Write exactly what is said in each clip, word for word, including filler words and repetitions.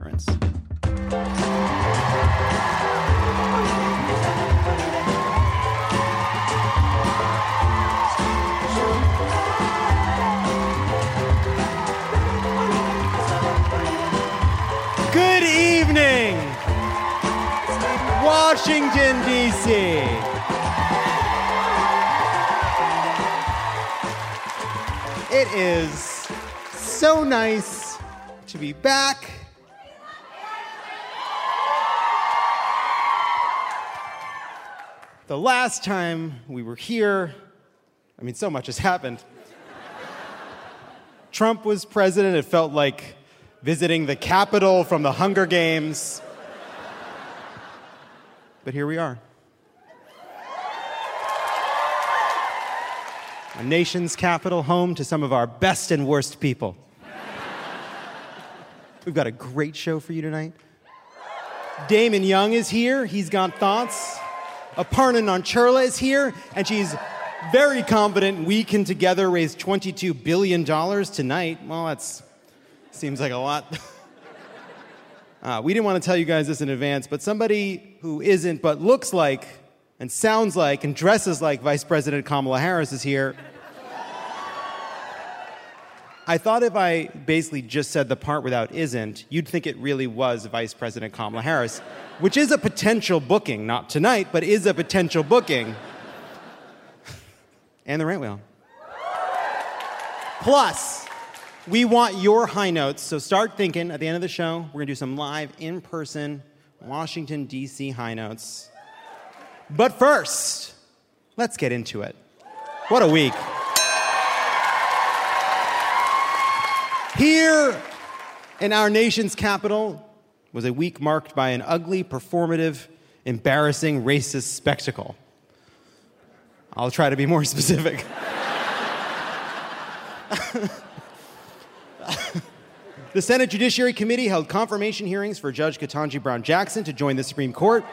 Good evening, Washington, D C It is so nice to be back. The last time we were here, I mean, so much has happened. Trump was president. It felt like visiting the Capitol from the Hunger Games. But here we are. Our nation's capital, home to some of our best and worst people. We've got a great show for you tonight. Damon Young is here. He's got thoughts. Aparna Nancherla is here, and she's very confident we can together raise twenty-two billion dollars tonight. Well, that's seems like a lot. uh, we didn't want to tell you guys this in advance, but somebody who isn't but looks like and sounds like and dresses like Vice President Kamala Harris is here. I thought if I basically just said the part without isn't, you'd think it really was Vice President Kamala Harris, which is a potential booking, not tonight, but is a potential booking. And the right wheel. Plus, we want your high notes, so start thinking at the end of the show. We're going to do some live, in-person Washington, D C high notes. But first, let's get into it. What a week. Here in our nation's capital was a week marked by an ugly, performative, embarrassing, racist spectacle. I'll try to be more specific. The Senate Judiciary Committee held confirmation hearings for Judge Ketanji Brown Jackson to join the Supreme Court.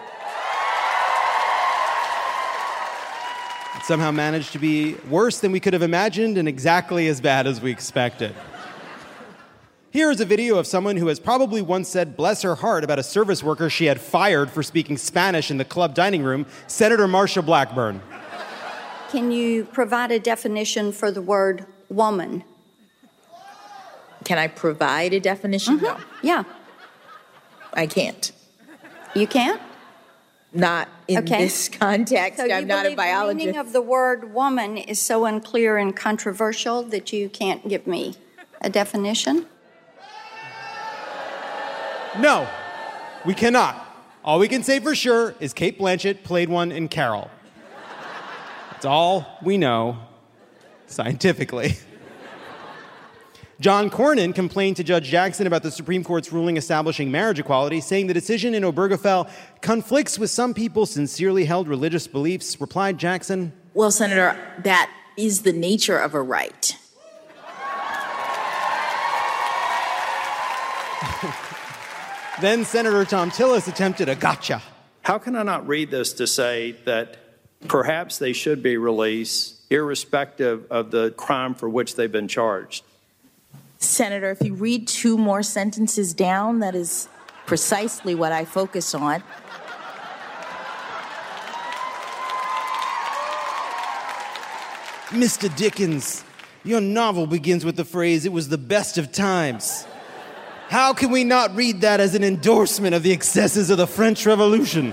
It somehow managed to be worse than we could have imagined and exactly as bad as we expected. Here is a video of someone who has probably once said bless her heart about a service worker she had fired for speaking Spanish in the club dining room, Senator Marsha Blackburn. Can you provide a definition for the word woman? Can I provide a definition? Mm-hmm. No. Yeah. I can't. You can't? Not in okay. this context. So I'm not a biologist. The meaning of the word woman is so unclear and controversial that you can't give me a definition? No, we cannot. All we can say for sure is Cate Blanchett played one in Carol. That's all we know scientifically. John Cornyn complained to Judge Jackson about the Supreme Court's ruling establishing marriage equality, saying the decision in Obergefell conflicts with some people's sincerely held religious beliefs. Replied Jackson, well, Senator, that is the nature of a right. Then Senator Thom Tillis attempted a gotcha. How can I not read this to say that perhaps they should be released irrespective of the crime for which they've been charged? Senator, if you read two more sentences down, that is precisely what I focus on. Mister Dickens, your novel begins with the phrase, "It was the best of times." How can we not read that as an endorsement of the excesses of the French Revolution?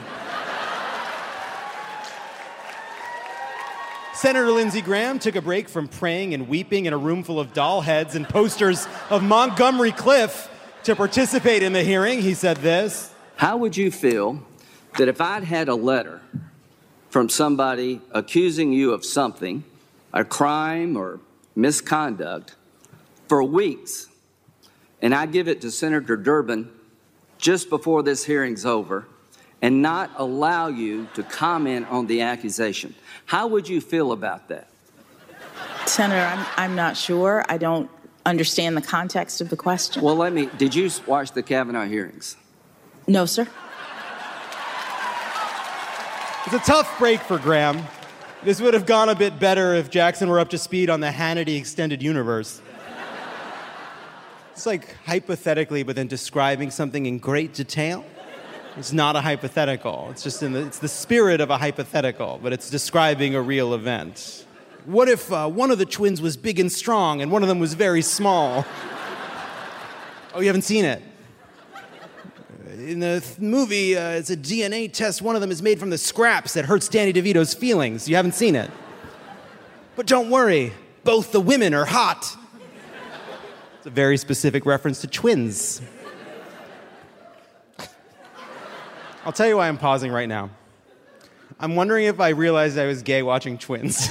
Senator Lindsey Graham took a break from praying and weeping in a room full of doll heads and posters of Montgomery Cliff to participate in the hearing. He said this. How would you feel that if I'd had a letter from somebody accusing you of something, a crime or misconduct, for weeks, and I give it to Senator Durbin just before this hearing's over and not allow you to comment on the accusation? How would you feel about that? Senator, I'm, I'm not sure. I don't understand the context of the question. Well, let me, did you watch the Kavanaugh hearings? No, sir. It's a tough break for Graham. This would have gone a bit better if Jackson were up to speed on the Hannity extended universe. It's like hypothetically, but then describing something in great detail. It's not a hypothetical. It's just in the, it's the spirit of a hypothetical, but it's describing a real event. What if uh, one of the twins was big and strong and one of them was very small? Oh, you haven't seen it? In the th- movie, uh, it's a D N A test. One of them is made from the scraps that hurts Danny DeVito's feelings. You haven't seen it? But don't worry, both the women are hot. It's a very specific reference to twins. I'll tell you why I'm pausing right now. I'm wondering if I realized I was gay watching Twins.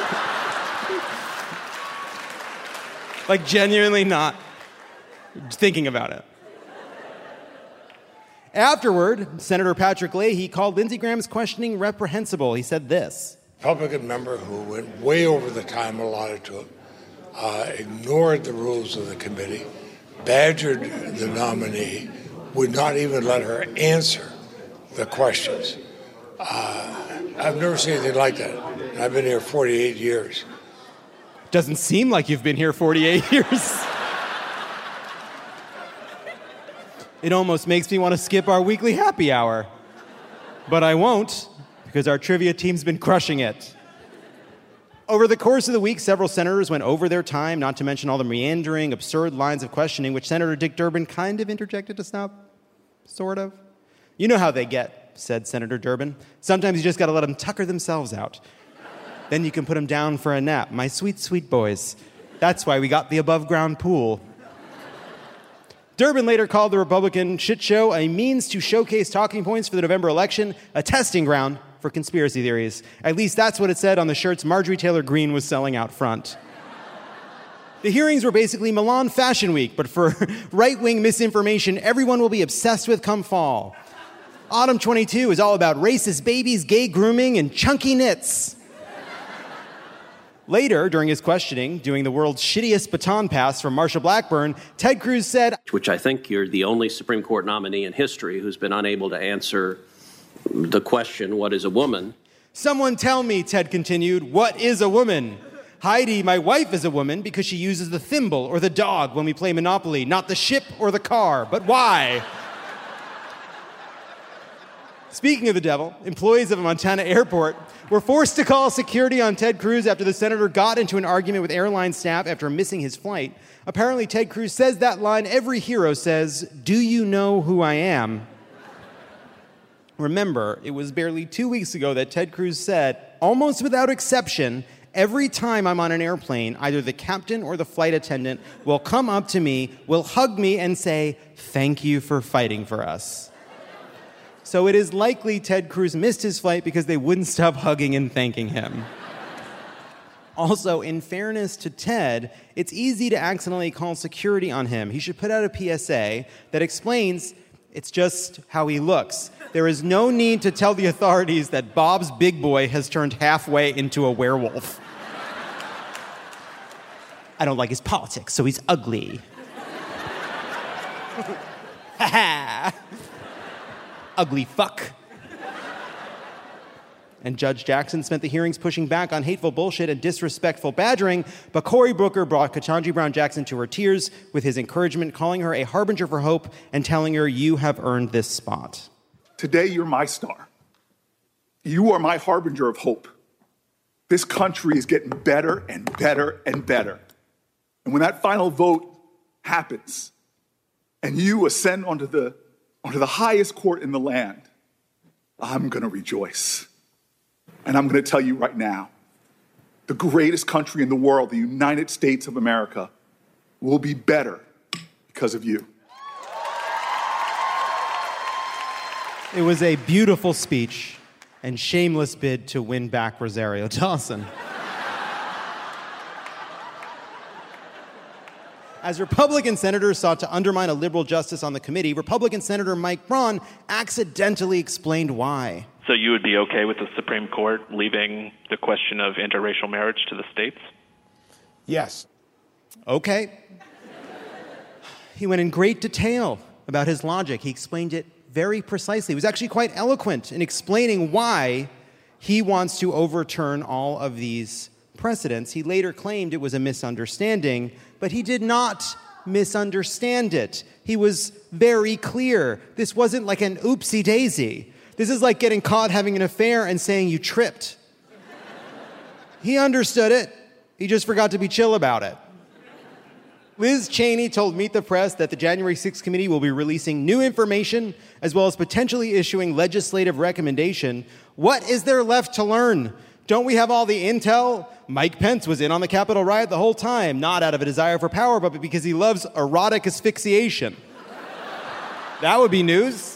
Like, genuinely not thinking about it. Afterward, Senator Patrick Leahy called Lindsey Graham's questioning reprehensible. He said this. Republican member who went way over the time allotted to him, uh, ignored the rules of the committee, badgered the nominee, would not even let her answer the questions. Uh, I've never seen anything like that. I've been here forty-eight years. Doesn't seem like you've been here forty-eight years. It almost makes me want to skip our weekly happy hour. But I won't, because our trivia team's been crushing it. Over the course of the week, several senators went over their time, not to mention all the meandering, absurd lines of questioning, which Senator Dick Durbin kind of interjected to stop. Sort of. You know how they get, said Senator Durbin. Sometimes you just got to let them tucker themselves out. Then you can put them down for a nap. My sweet, sweet boys. That's why we got the above-ground pool. Durbin later called the Republican shit show a means to showcase talking points for the November election, a testing ground for conspiracy theories. At least that's what it said on the shirts Marjorie Taylor Greene was selling out front. The hearings were basically Milan Fashion Week, but for right-wing misinformation everyone will be obsessed with come fall. Autumn twenty-two is all about racist babies, gay grooming, and chunky knits. Later, during his questioning, doing the world's shittiest baton pass from Marsha Blackburn, Ted Cruz said, which I think you're the only Supreme Court nominee in history who's been unable to answer the question, what is a woman? Someone tell me, Ted continued, what is a woman? Heidi, my wife, is a woman because she uses the thimble or the dog when we play Monopoly, not the ship or the car. But why? Speaking of the devil, employees of a Montana airport were forced to call security on Ted Cruz after the senator got into an argument with airline staff after missing his flight. Apparently, Ted Cruz says that line every hero says, "Do you know who I am?" Remember, it was barely two weeks ago that Ted Cruz said, almost without exception, every time I'm on an airplane, either the captain or the flight attendant will come up to me, will hug me, and say, "Thank you for fighting for us." So it is likely Ted Cruz missed his flight because they wouldn't stop hugging and thanking him. Also, in fairness to Ted, it's easy to accidentally call security on him. He should put out a P S A that explains it's just how he looks. There is no need to tell the authorities that Bob's big boy has turned halfway into a werewolf. I don't like his politics, so he's ugly. Ha ha! Ugly fuck. And Judge Jackson spent the hearings pushing back on hateful bullshit and disrespectful badgering, but Cory Booker brought Ketanji Brown Jackson to her tears with his encouragement, calling her a harbinger for hope and telling her, "You have earned this spot." Today, you're my star. You are my harbinger of hope. This country is getting better and better and better. And when that final vote happens and you ascend onto the onto the highest court in the land, I'm going to rejoice. And I'm going to tell you right now, the greatest country in the world, the United States of America, will be better because of you. It was a beautiful speech and shameless bid to win back Rosario Dawson. As Republican senators sought to undermine a liberal justice on the committee, Republican Senator Mike Braun accidentally explained why. So you would be okay with the Supreme Court leaving the question of interracial marriage to the states? Yes. Okay. He went in great detail about his logic. He explained it very precisely. He was actually quite eloquent in explaining why he wants to overturn all of these precedents. He later claimed it was a misunderstanding, but he did not misunderstand it. He was very clear. This wasn't like an oopsie daisy. This is like getting caught having an affair and saying you tripped. He understood it. He just forgot to be chill about it. Liz Cheney told Meet the Press that the January sixth committee will be releasing new information as well as potentially issuing legislative recommendation. What is there left to learn? Don't we have all the intel? Mike Pence was in on the Capitol riot the whole time, not out of a desire for power, but because he loves erotic asphyxiation. That would be news.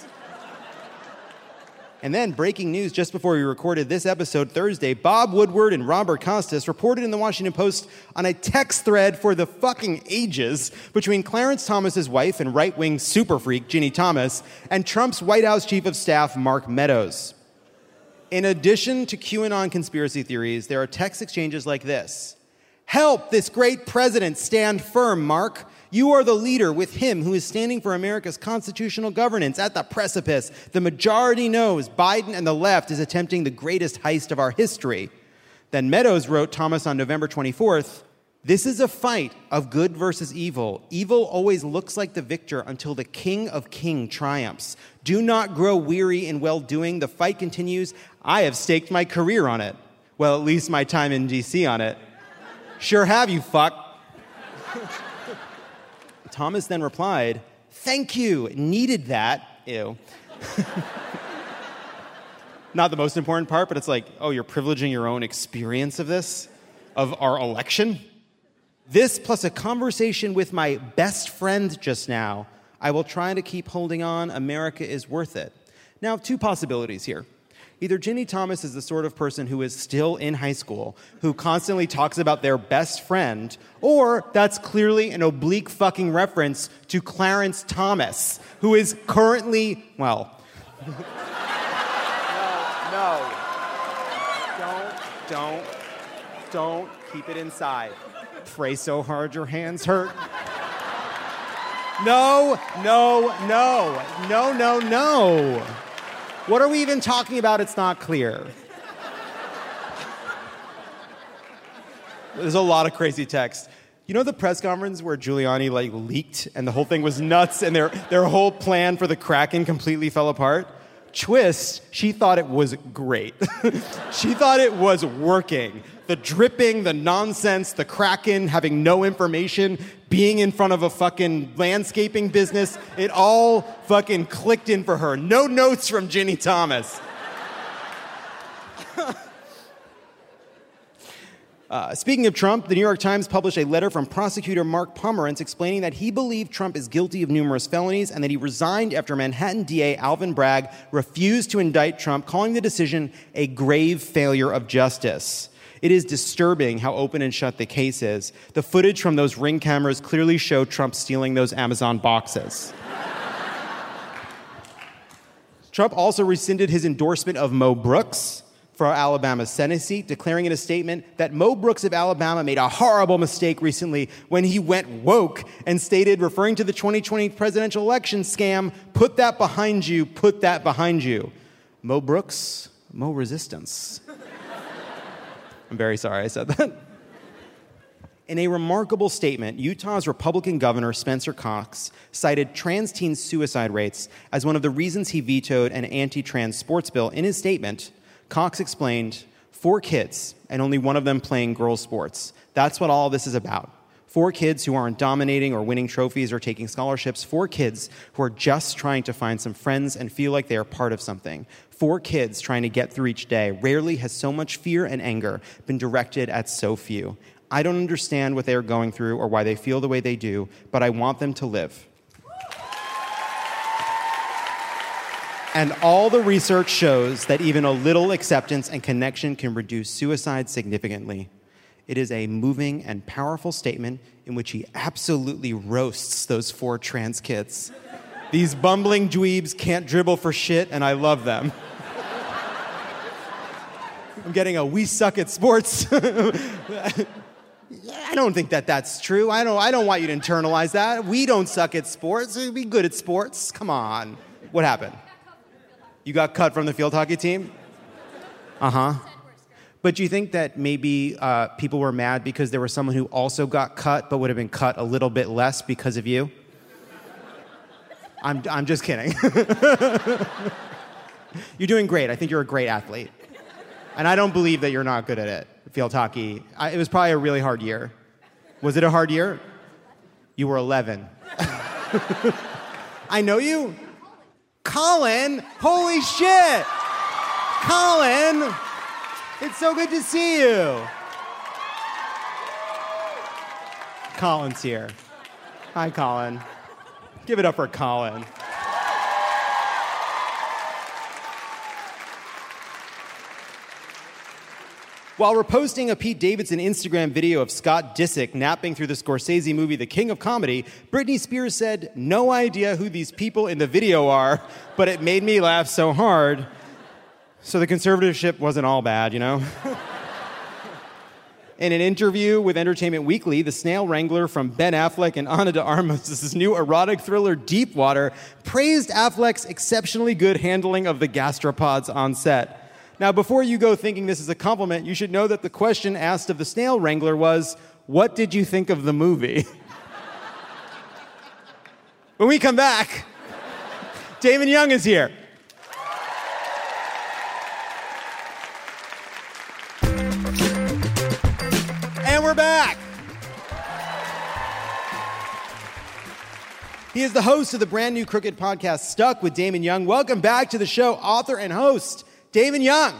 And then, breaking news just before we recorded this episode Thursday, Bob Woodward and Robert Costas reported in the Washington Post on a text thread for the fucking ages between Clarence Thomas's wife and right-wing super freak Ginny Thomas and Trump's White House chief of staff Mark Meadows. In addition to QAnon conspiracy theories, there are text exchanges like this. Help this great president stand firm, Mark. You are the leader with him who is standing for America's constitutional governance at the precipice. The majority knows Biden and the left is attempting the greatest heist of our history. Then Meadows wrote Thomas on November twenty-fourth, this is a fight of good versus evil. Evil always looks like the victor until the King of King triumphs. Do not grow weary in well-doing. The fight continues. I have staked my career on it. Well, at least my time in D C on it. Sure have, you fuck. Thomas then replied, thank you, needed that. Ew. Not the most important part, but it's like, oh, you're privileging your own experience of this, of our election? This plus a conversation with my best friend just now. I will try to keep holding on. America is worth it. Now, two possibilities here. Either Ginny Thomas is the sort of person who is still in high school, who constantly talks about their best friend, or that's clearly an oblique fucking reference to Clarence Thomas, who is currently, well... no, no. Don't, don't, don't keep it inside. Pray so hard your hands hurt. No, no, no, no, no, no. What are we even talking about? It's not clear. There's a lot of crazy text. You know the press conference where Giuliani like leaked and the whole thing was nuts and their, their whole plan for the Kraken completely fell apart? Twist, she thought it was great. She thought it was working. The dripping, the nonsense, the Kraken, having no information, being in front of a fucking landscaping business, it all fucking clicked in for her. No notes from Ginny Thomas. uh, speaking of Trump, the New York Times published a letter from prosecutor Mark Pomerantz explaining that he believed Trump is guilty of numerous felonies and that he resigned after Manhattan D A Alvin Bragg refused to indict Trump, calling the decision a grave failure of justice. It is disturbing how open and shut the case is. The footage from those Ring cameras clearly show Trump stealing those Amazon boxes. Trump also rescinded his endorsement of Mo Brooks for Alabama's Senate seat, declaring in a statement that Mo Brooks of Alabama made a horrible mistake recently when he went woke and stated, referring to the twenty twenty presidential election scam, put that behind you, put that behind you. Mo Brooks, Mo resistance. I'm very sorry I said that. In a remarkable statement, Utah's Republican Governor Spencer Cox cited trans teen suicide rates as one of the reasons he vetoed an anti-trans sports bill. In his statement, Cox explained, four kids and only one of them playing girls' sports. That's what all this is about. Four kids who aren't dominating or winning trophies or taking scholarships. Four kids who are just trying to find some friends and feel like they are part of something. Four kids trying to get through each day. Rarely has so much fear and anger been directed at so few. I don't understand what they are going through or why they feel the way they do, but I want them to live. And all the research shows that even a little acceptance and connection can reduce suicide significantly. It is a moving and powerful statement in which he absolutely roasts those four trans kids. These bumbling dweebs can't dribble for shit, and I love them. I'm getting a we suck at sports. I don't think that that's true. I don't, I don't want you to internalize that. We don't suck at sports. We'd be good at sports. Come on. What happened? You got cut from the field hockey team? Uh-huh. But do you think that maybe uh, people were mad because there was someone who also got cut but would have been cut a little bit less because of you? I'm, I'm just kidding. You're doing great. I think you're a great athlete. And I don't believe that you're not good at it, field hockey. I, it was probably a really hard year. Was it a hard year? You were eleven. I know you? Colin? Holy shit! Colin! It's so good to see you. Colin's here. Hi, Colin. Give it up for Colin. While reposting a Pete Davidson Instagram video of Scott Disick napping through the Scorsese movie The King of Comedy, Britney Spears said, "No idea who these people in the video are, but it made me laugh so hard." So the conservatorship wasn't all bad, you know? In an interview with Entertainment Weekly, the snail wrangler from Ben Affleck and Ana de Armas' new erotic thriller Deep Water praised Affleck's exceptionally good handling of the gastropods on set. Now, before you go thinking this is a compliment, you should know that the question asked of the snail wrangler was, "What did you think of the movie?" When we come back, Damon Young is here. And we're back. He is the host of the brand new Crooked podcast, Stuck with Damon Young. Welcome back to the show, author and host, Damon Young.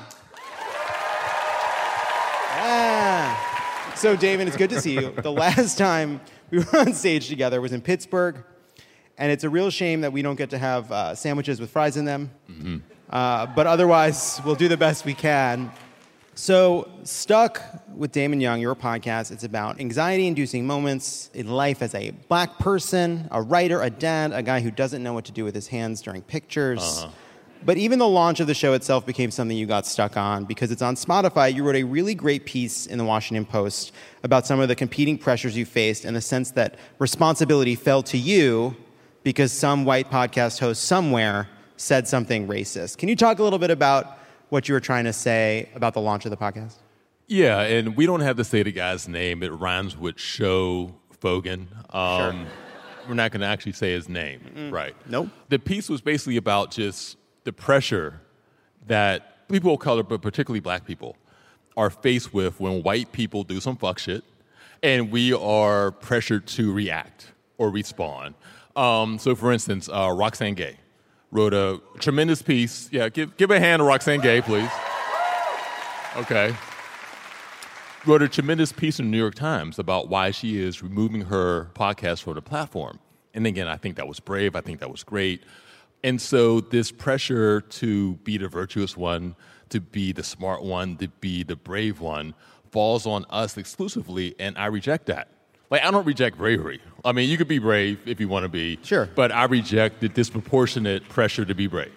Yeah. So, Damon, it's good to see you. The last time we were on stage together was in Pittsburgh, and it's a real shame that we don't get to have uh, sandwiches with fries in them. Mm-hmm. Uh, but otherwise, we'll do the best we can. So, Stuck with Damon Young, your podcast, it's about anxiety-inducing moments in life as a black person, a writer, a dad, a guy who doesn't know what to do with his hands during pictures. Uh-huh. But even the launch of the show itself became something you got stuck on because it's on Spotify. You wrote a really great piece in the Washington Post about some of the competing pressures you faced and the sense that responsibility fell to you because some white podcast host somewhere said something racist. Can you talk a little bit about what you were trying to say about the launch of the podcast? Yeah, and we don't have to say the guy's name. It rhymes with Show Fogan. Um, sure. We're not going to actually say his name, Mm-mm. right? Nope. The piece was basically about just the pressure that people of color, but particularly black people, are faced with when white people do some fuck shit, and we are pressured to react or respond. Um, so, for instance, uh, Roxane Gay wrote a tremendous piece. Yeah, give give a hand to Roxane Gay, please. Okay. Wrote a tremendous piece in the New York Times about why she is removing her podcast from the platform. And again, I think that was brave. I think that was great. And so this pressure to be the virtuous one, to be the smart one, to be the brave one, falls on us exclusively, and I reject that. Like, I don't reject bravery. I mean, you could be brave if you want to be. Sure. But I reject the disproportionate pressure to be brave.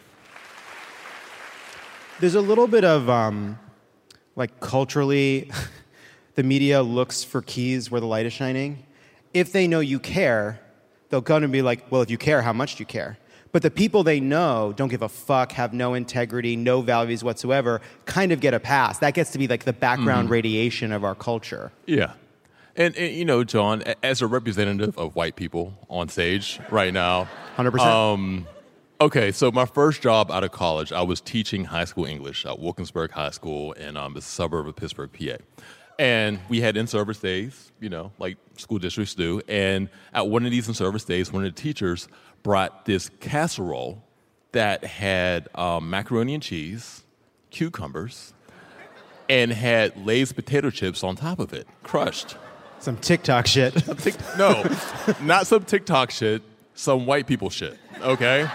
There's a little bit of, um, like, culturally, the media looks for keys where the light is shining. If they know you care, they'll come and be like, well, if you care, how much do you care? But the people they know don't give a fuck, have no integrity, no values whatsoever, kind of get a pass. That gets to be like the background mm-hmm. radiation of our culture. Yeah. And, and, you know, John, as a representative of white people on stage right now. one hundred percent. Um, okay, so my first job out of college, I was teaching high school English at Wilkinsburg High School in um, the suburb of Pittsburgh, P A. And we had in-service days, you know, like school districts do. And at one of these in-service days, one of the teachers brought this casserole that had um, macaroni and cheese, cucumbers, and had Lay's potato chips on top of it, crushed. Some TikTok shit. Some tic- no, not some TikTok shit, some white people shit, okay?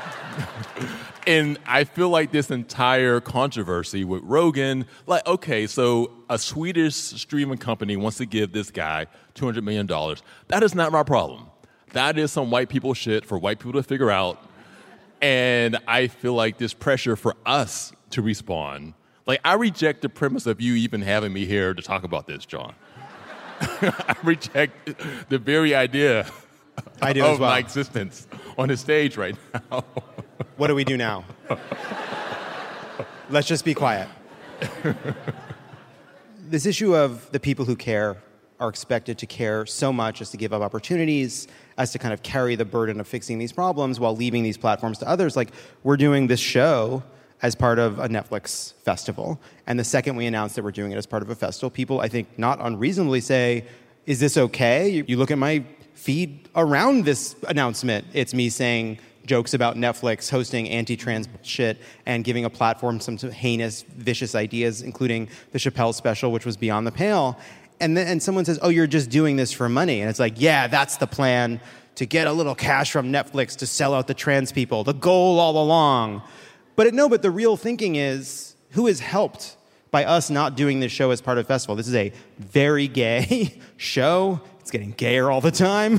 And I feel like this entire controversy with Rogan, like, okay, so a Swedish streaming company wants to give this guy two hundred million dollars. That is not my problem. That is some white people shit for white people to figure out. And I feel like this pressure for us to respond. Like, I reject the premise of you even having me here to talk about this, John. I reject the very idea I do of as well. my existence on the stage right now. What do we do now? Let's just be quiet. this issue of the people who care are expected to care so much as to give up opportunities, as to kind of carry the burden of fixing these problems while leaving these platforms to others. Like, we're doing this show as part of a Netflix festival. And the second we announce that we're doing it as part of a festival, people, I think, not unreasonably say, is this okay? You, you look at my feed around this announcement, it's me saying jokes about Netflix hosting anti-trans shit and giving a platform to some heinous, vicious ideas, including the Chappelle special, which was beyond the pale. And then and someone says, oh, you're just doing this for money. And it's like, yeah, that's the plan, to get a little cash from Netflix to sell out the trans people, the goal all along. But it, no, but the real thinking is, who is helped by us not doing this show as part of the festival? This is a very gay show. It's getting gayer all the time.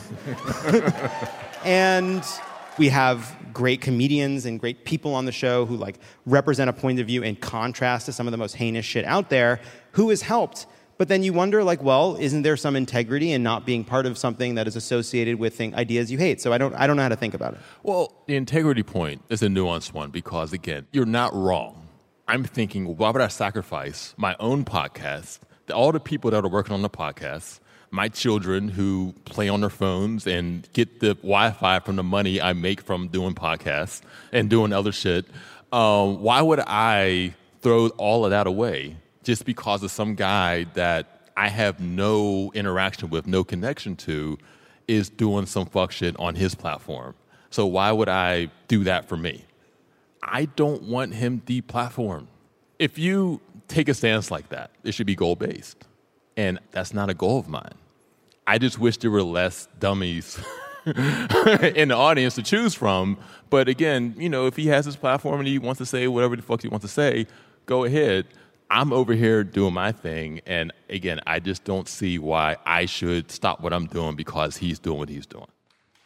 And we have great comedians and great people on the show who like represent a point of view in contrast to some of the most heinous shit out there. Who is helped? But then you wonder, like, well, isn't there some integrity in not being part of something that is associated with thing, ideas you hate? So I don't, I don't know how to think about it. Well, the integrity point is a nuanced one because, again, you're not wrong. I'm thinking, why would I sacrifice my own podcast, all the people that are working on the podcast, my children who play on their phones and get the Wi-Fi from the money I make from doing podcasts and doing other shit? Um, why would I throw all of that away just because of some guy that I have no interaction with, no connection to, is doing some fuck shit on his platform? So why would I do that for me? I don't want him deplatformed. If you take a stance like that, it should be goal-based. And that's not a goal of mine. I just wish there were less dummies in the audience to choose from. But again, you know, if he has his platform and he wants to say whatever the fuck he wants to say, go ahead. I'm over here doing my thing, and again, I just don't see why I should stop what I'm doing because he's doing what he's doing.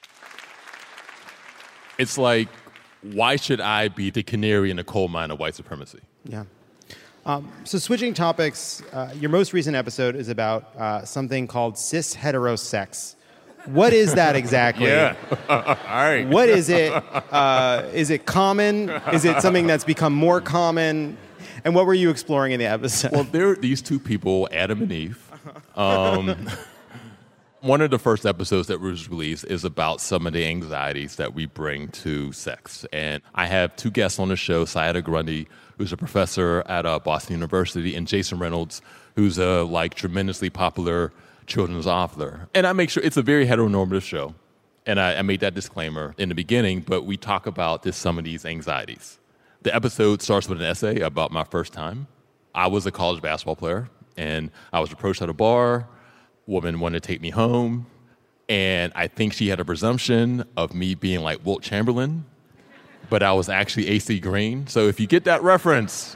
It's like, why should I be the canary in the coal mine of white supremacy? Yeah. Um, so switching topics, uh, your most recent episode is about uh, something called cis heterosex. What is that exactly? Yeah. All right. What is it? Uh, is it common? Is it something that's become more common? And what were you exploring in the episode? Well, there are these two people, Adam and Eve. Um, one of the first episodes that was released is about some of the anxieties that we bring to sex. And I have two guests on the show, Sayada Grundy, who's a professor at uh, Boston University, and Jason Reynolds, who's a like tremendously popular children's author. And I make sure it's a very heteronormative show. And I, I made that disclaimer in the beginning, but we talk about this, some of these anxieties. The episode starts with an essay about my first time. I was a college basketball player, and I was approached at a bar. A woman wanted to take me home, and I think she had a presumption of me being like Wilt Chamberlain, but I was actually A C Green. So if you get that reference,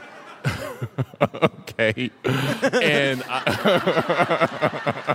okay. And I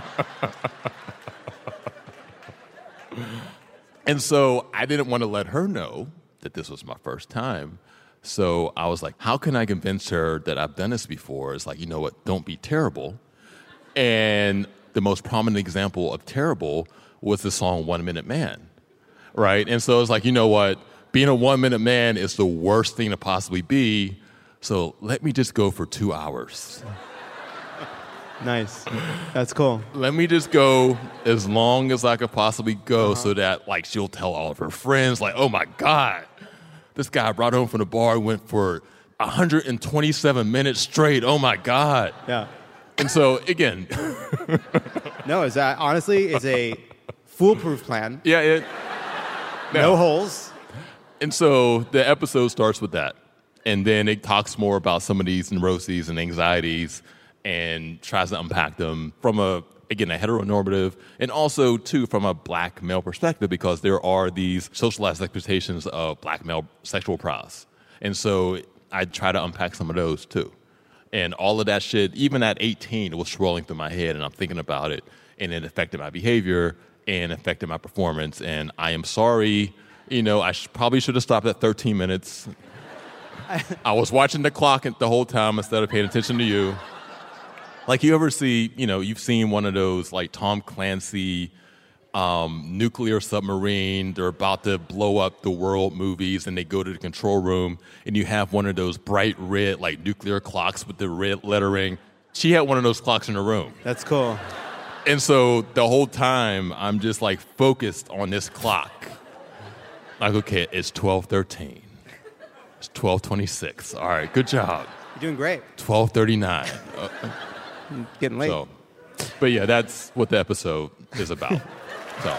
and so I didn't want to let her know that this was my first time. So I was like, how can I convince her that I've done this before? It's like, you know what, don't be terrible. And the most prominent example of terrible was the song One Minute Man, right? And so it's like, you know what, being a one minute man is the worst thing to possibly be. So let me just go for two hours. Nice. That's cool. Let me just go as long as I could possibly go, uh-huh. so that like she'll tell all of her friends, like, oh my God, this guy brought home from the bar, went for one hundred twenty-seven minutes straight. Oh my God. Yeah. And so again. No, is that honestly it's a foolproof plan. Yeah. It, no. no holes. And so the episode starts with that. And then it talks more about some of these neuroses and anxieties and tries to unpack them from a, again, a heteronormative and also, too, from a black male perspective, because there are these socialized expectations of black male sexual prowess. And so I try to unpack some of those, too. And all of that shit, even at eighteen, it was swirling through my head, and I'm thinking about it, and it affected my behavior and affected my performance. And I am sorry, you know, I sh- probably should have stopped at thirteen minutes. I was watching the clock the whole time instead of paying attention to you. Like, you ever see, you know, you've seen one of those, like, Tom Clancy um, nuclear submarine, they're about to blow up the world movies, and they go to the control room, and you have one of those bright red, like, nuclear clocks with the red lettering, she had one of those clocks in her room. That's cool. And so the whole time, I'm just like focused on this clock. Like, okay, it's twelve thirteen. It's twelve twenty-six. All right, good job. You're doing great. twelve thirty-nine. Uh, Getting late. So, but yeah, that's what the episode is about. So.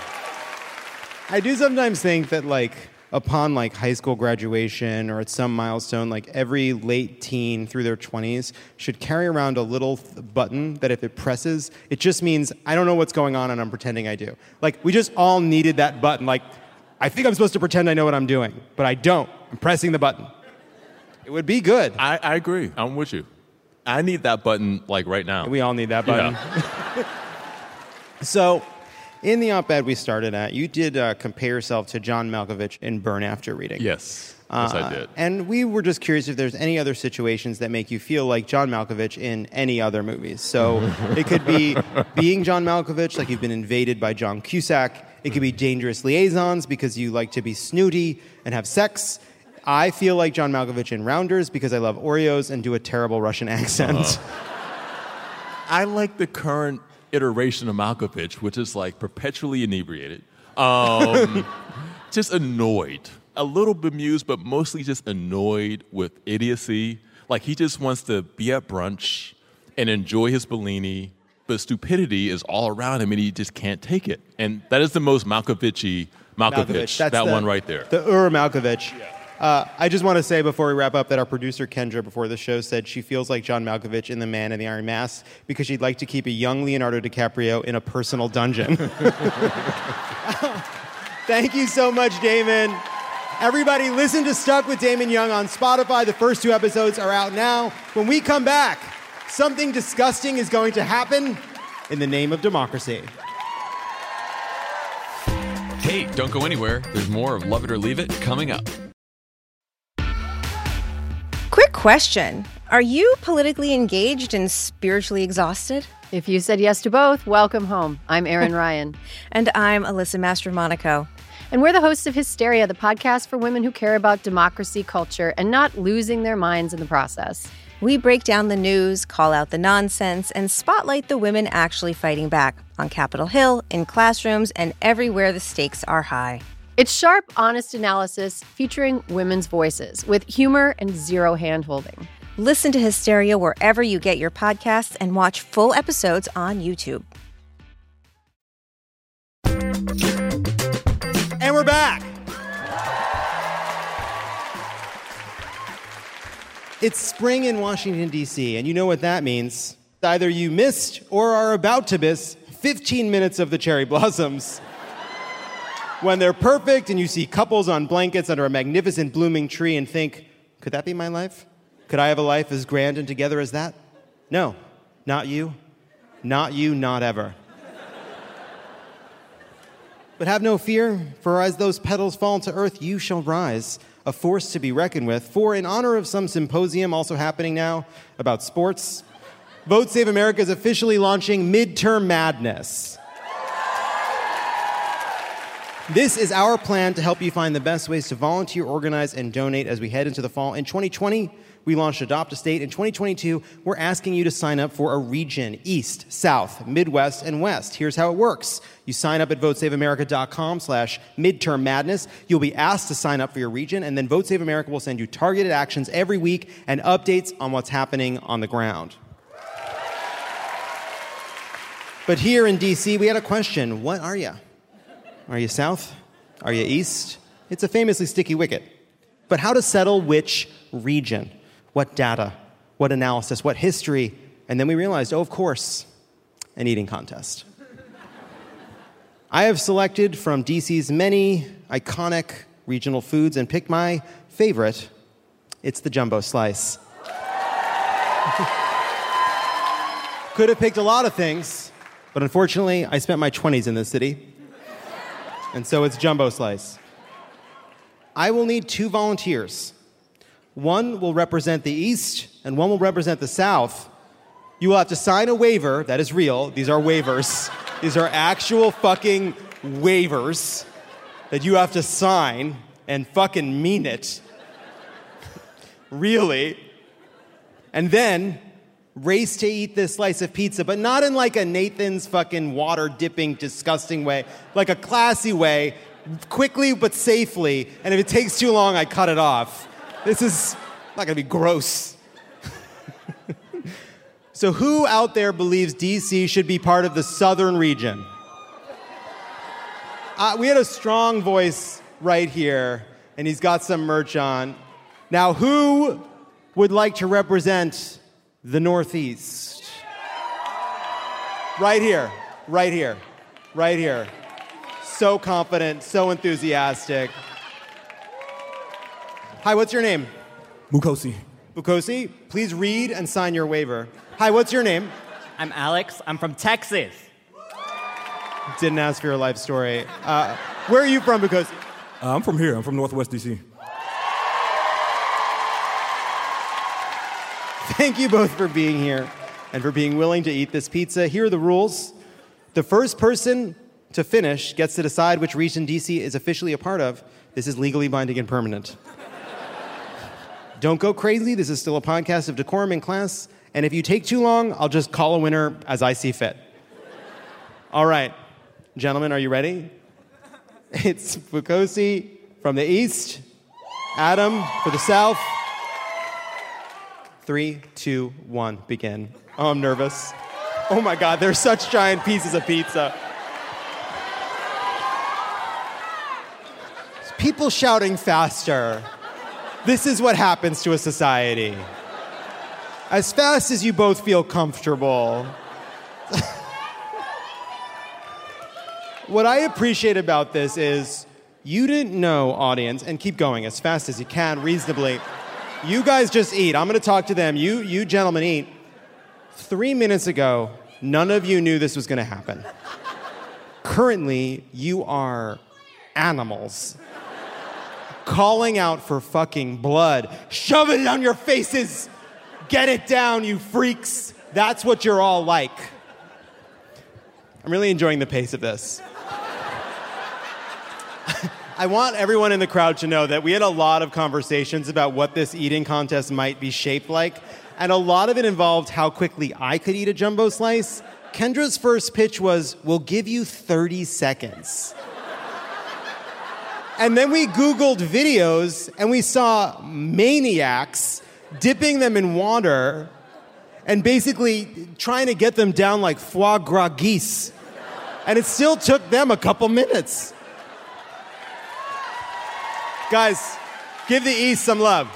I do sometimes think that, like, upon like high school graduation or at some milestone, like every late teen through their twenties should carry around a little th- button that if it presses, it just means I don't know what's going on and I'm pretending I do. Like, we just all needed that button. Like, I think I'm supposed to pretend I know what I'm doing, but I don't. I'm pressing the button. It would be good. I, I agree. I'm with you. I need that button like right now. We all need that button. Yeah. So, in the op-ed we started at, you did uh, compare yourself to John Malkovich in Burn After Reading. Yes. Yes, Uh, I did. And we were just curious if there's any other situations that make you feel like John Malkovich in any other movies. So it could be being John Malkovich, like you've been invaded by John Cusack. It could be Dangerous Liaisons because you like to be snooty and have sex. I feel like John Malkovich in Rounders because I love Oreos and do a terrible Russian accent. Uh-huh. I like the current iteration of Malkovich, which is like perpetually inebriated, um, just annoyed, a little bemused, but mostly just annoyed with idiocy. Like he just wants to be at brunch and enjoy his Bellini, but stupidity is all around him and he just can't take it. And that is the most Malkovich-y Malkovich, Malkovich. That's that the- one right there. The Ur Malkovich. Uh, I just want to say before we wrap up that our producer Kendra before the show said she feels like John Malkovich in The Man in the Iron Mask because she'd like to keep a young Leonardo DiCaprio in a personal dungeon. Thank you so much, Damon. Everybody, listen to Stuck with Damon Young on Spotify. The first two episodes are out now. When we come back, something disgusting is going to happen in the name of democracy. Hey, don't go anywhere. There's more of Love It or Leave It coming up. Quick question. Are you politically engaged and spiritually exhausted? If you said yes to both, welcome home. I'm Erin Ryan. And I'm Alyssa Mastromonaco. And we're the hosts of Hysteria, the podcast for women who care about democracy, culture, and not losing their minds in the process. We break down the news, call out the nonsense, and spotlight the women actually fighting back on Capitol Hill, in classrooms, and everywhere the stakes are high. It's sharp, honest analysis featuring women's voices with humor and zero hand-holding. Listen to Hysteria wherever you get your podcasts and watch full episodes on YouTube. And we're back. It's spring in Washington, D C, and you know what that means. Either you missed or are about to miss fifteen minutes of the cherry blossoms. When they're perfect and you see couples on blankets under a magnificent blooming tree and think, could that be my life? Could I have a life as grand and together as that? No, not you. Not you, not ever. But have no fear, for as those petals fall to earth, you shall rise, a force to be reckoned with. For in honor of some symposium also happening now about sports, Vote Save America is officially launching Midterm Madness. This is our plan to help you find the best ways to volunteer, organize, and donate as we head into the fall. In twenty twenty, we launched Adopt a State. In twenty twenty-two, we're asking you to sign up for a region, East, South, Midwest, and West. Here's how it works. You sign up at votesaveamerica.com slash midterm madness. You'll be asked to sign up for your region, and then Vote Save America will send you targeted actions every week and updates on what's happening on the ground. But here in D C, we had a question. What are you? Are you South? Are you East? It's a famously sticky wicket. But how to settle which region? What data? What analysis? What history? And then we realized, oh, of course, an eating contest. I have selected from D C's many iconic regional foods and picked my favorite. It's the jumbo slice. Could have picked a lot of things, but unfortunately, I spent my twenties in this city. And so it's jumbo slice. I will need two volunteers. One will represent the East, and one will represent the South. You will have to sign a waiver that is real. These are waivers. These are actual fucking waivers that you have to sign and fucking mean it. Really. And then race to eat this slice of pizza, but not in like a Nathan's fucking water-dipping, disgusting way, like a classy way, quickly but safely, and if it takes too long, I cut it off. This is not gonna be gross. So who out there believes D C should be part of the southern region? Uh, we had a strong voice right here, and he's got some merch on. Now, who would like to represent the Northeast? Right here, right here, right here. So confident, so enthusiastic. Hi, what's your name? Mukosi. Mukosi, please read and sign your waiver. Hi, what's your name? I'm Alex. I'm from Texas. Didn't ask for your life story. Uh, where are you from, Mukosi? Uh, I'm from here. I'm from Northwest D C. Thank you both for being here and for being willing to eat this pizza. Here are the rules. The first person to finish gets to decide which region D C is officially a part of. This is legally binding and permanent. Don't go crazy. This is still a podcast of decorum in class. And if you take too long, I'll just call a winner as I see fit. All right. Gentlemen, are you ready? It's Mukosi from the east, Adam for the south. Three, two, one, begin. Oh, I'm nervous. Oh my God, they're such giant pieces of pizza. People shouting faster. This is what happens to a society. As fast as you both feel comfortable. What I appreciate about this is you didn't know, audience, and keep going as fast as you can, reasonably. You guys just eat. I'm going to talk to them. You, you gentlemen eat. Three minutes ago, none of you knew this was going to happen. Currently, you are animals. Calling out for fucking blood. Shove it down your faces. Get it down, you freaks. That's what you're all like. I'm really enjoying the pace of this. I want everyone in the crowd to know that we had a lot of conversations about what this eating contest might be shaped like, and a lot of it involved how quickly I could eat a jumbo slice. Kendra's first pitch was, we'll give you thirty seconds. And then we Googled videos, and we saw maniacs dipping them in water and basically trying to get them down like foie gras geese. And it still took them a couple minutes. Guys, give the East some love.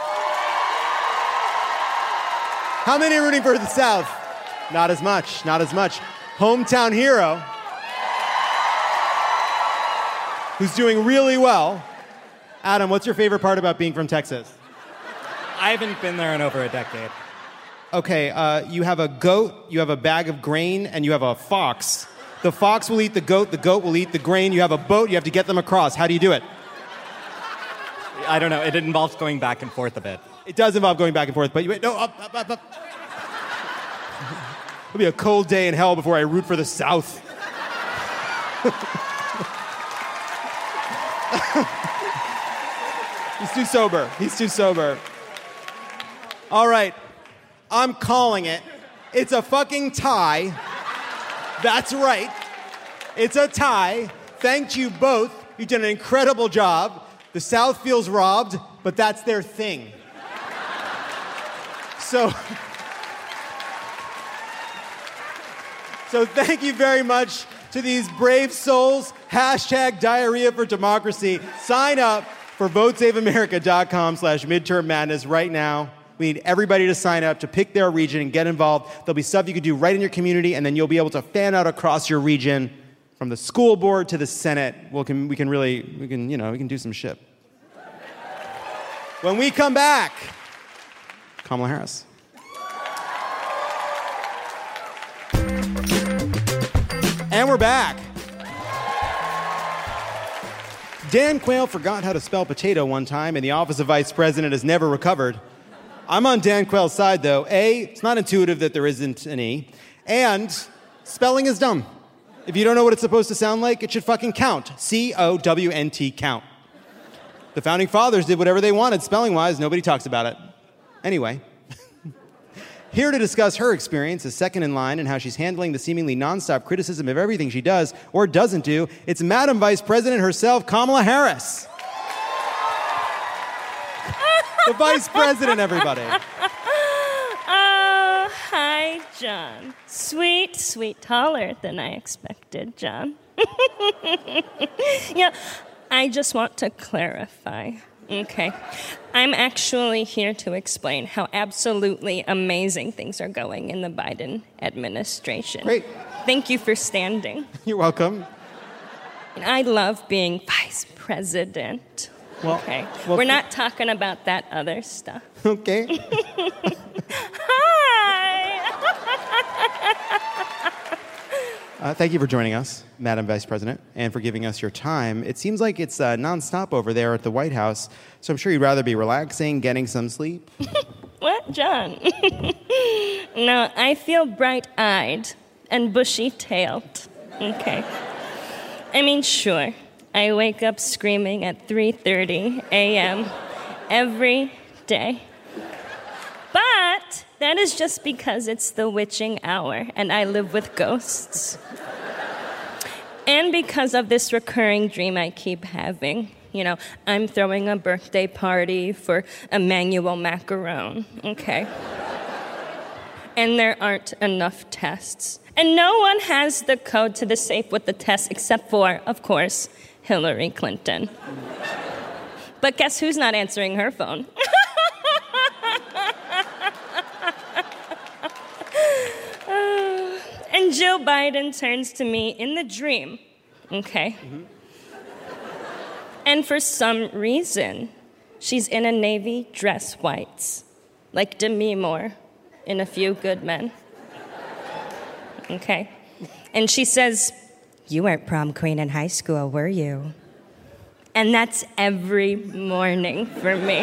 How many are rooting for the South? Not as much, not as much. Hometown hero, who's doing really well. Adam, what's your favorite part about being from Texas? I haven't been there in over a decade. Okay, uh, you have a goat, you have a bag of grain, and you have a fox. The fox will eat the goat, the goat will eat the grain. You have a boat, you have to get them across. How do you do it? I don't know. It involves going back and forth a bit. It does involve going back and forth, but you wait, no, up, up, up, up. It'll be a cold day in hell before I root for the South. He's too sober. He's too sober. All right. I'm calling it. It's a fucking tie. That's right. It's a tie. Thank you both. You did an incredible job. The South feels robbed, but that's their thing. So, so thank you very much to these brave souls. Hashtag diarrhea for democracy. Sign up for votesaveamerica.com slash midterm madness right now. We need everybody to sign up to pick their region and get involved. There'll be stuff you can do right in your community, and then you'll be able to fan out across your region from the school board to the Senate. We'll can, we can really, we can, you know, we can do some shit. When we come back, Kamala Harris. And we're back. Dan Quayle forgot how to spell potato one time, and the office of vice president has never recovered. I'm on Dan Quayle's side, though. A, it's not intuitive that there isn't an E, and spelling is dumb. If you don't know what it's supposed to sound like, it should fucking count. C O W N T, count. The Founding Fathers did whatever they wanted spelling-wise. Nobody talks about it. Anyway. Here to discuss her experience as second in line and how she's handling the seemingly nonstop criticism of everything she does or doesn't do, it's Madam Vice President herself, Kamala Harris. The Vice President, everybody. Oh, hi, John. Sweet, sweet, taller than I expected, John. Yeah, I just want to clarify. Okay. I'm actually here to explain how absolutely amazing things are going in the Biden administration. Great. Thank you for standing. You're welcome. And I love being vice president. Well, okay. well, We're not talking about that other stuff. Okay. Uh, thank you for joining us, Madam Vice President, and for giving us your time. It seems like it's uh, nonstop over there at the White House, so I'm sure you'd rather be relaxing, getting some sleep. What, John? No, I feel bright-eyed and bushy-tailed. Okay. I mean, sure, I wake up screaming at three thirty a.m. every day. But that is just because it's the witching hour and I live with ghosts. And because of this recurring dream I keep having. You know, I'm throwing a birthday party for Emmanuel Macaron, okay? And there aren't enough tests. And no one has the code to the safe with the tests except for, of course, Hillary Clinton. But guess who's not answering her phone? uh, and Joe Biden turns to me in the dream, okay? Mm-hmm. And for some reason, she's in a navy dress whites, like Demi Moore in A Few Good Men. Okay? And she says, "You weren't prom queen in high school, were you?" And that's every morning for me.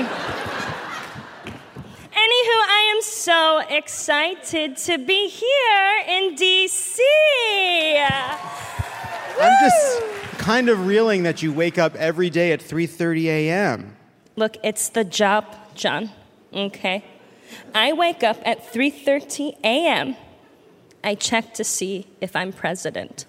Anywho, I am so excited to be here in D C I'm just kind of reeling that you wake up every day at three thirty a.m. Look, it's the job, John, okay? I wake up at three thirty a.m. I check to see if I'm president.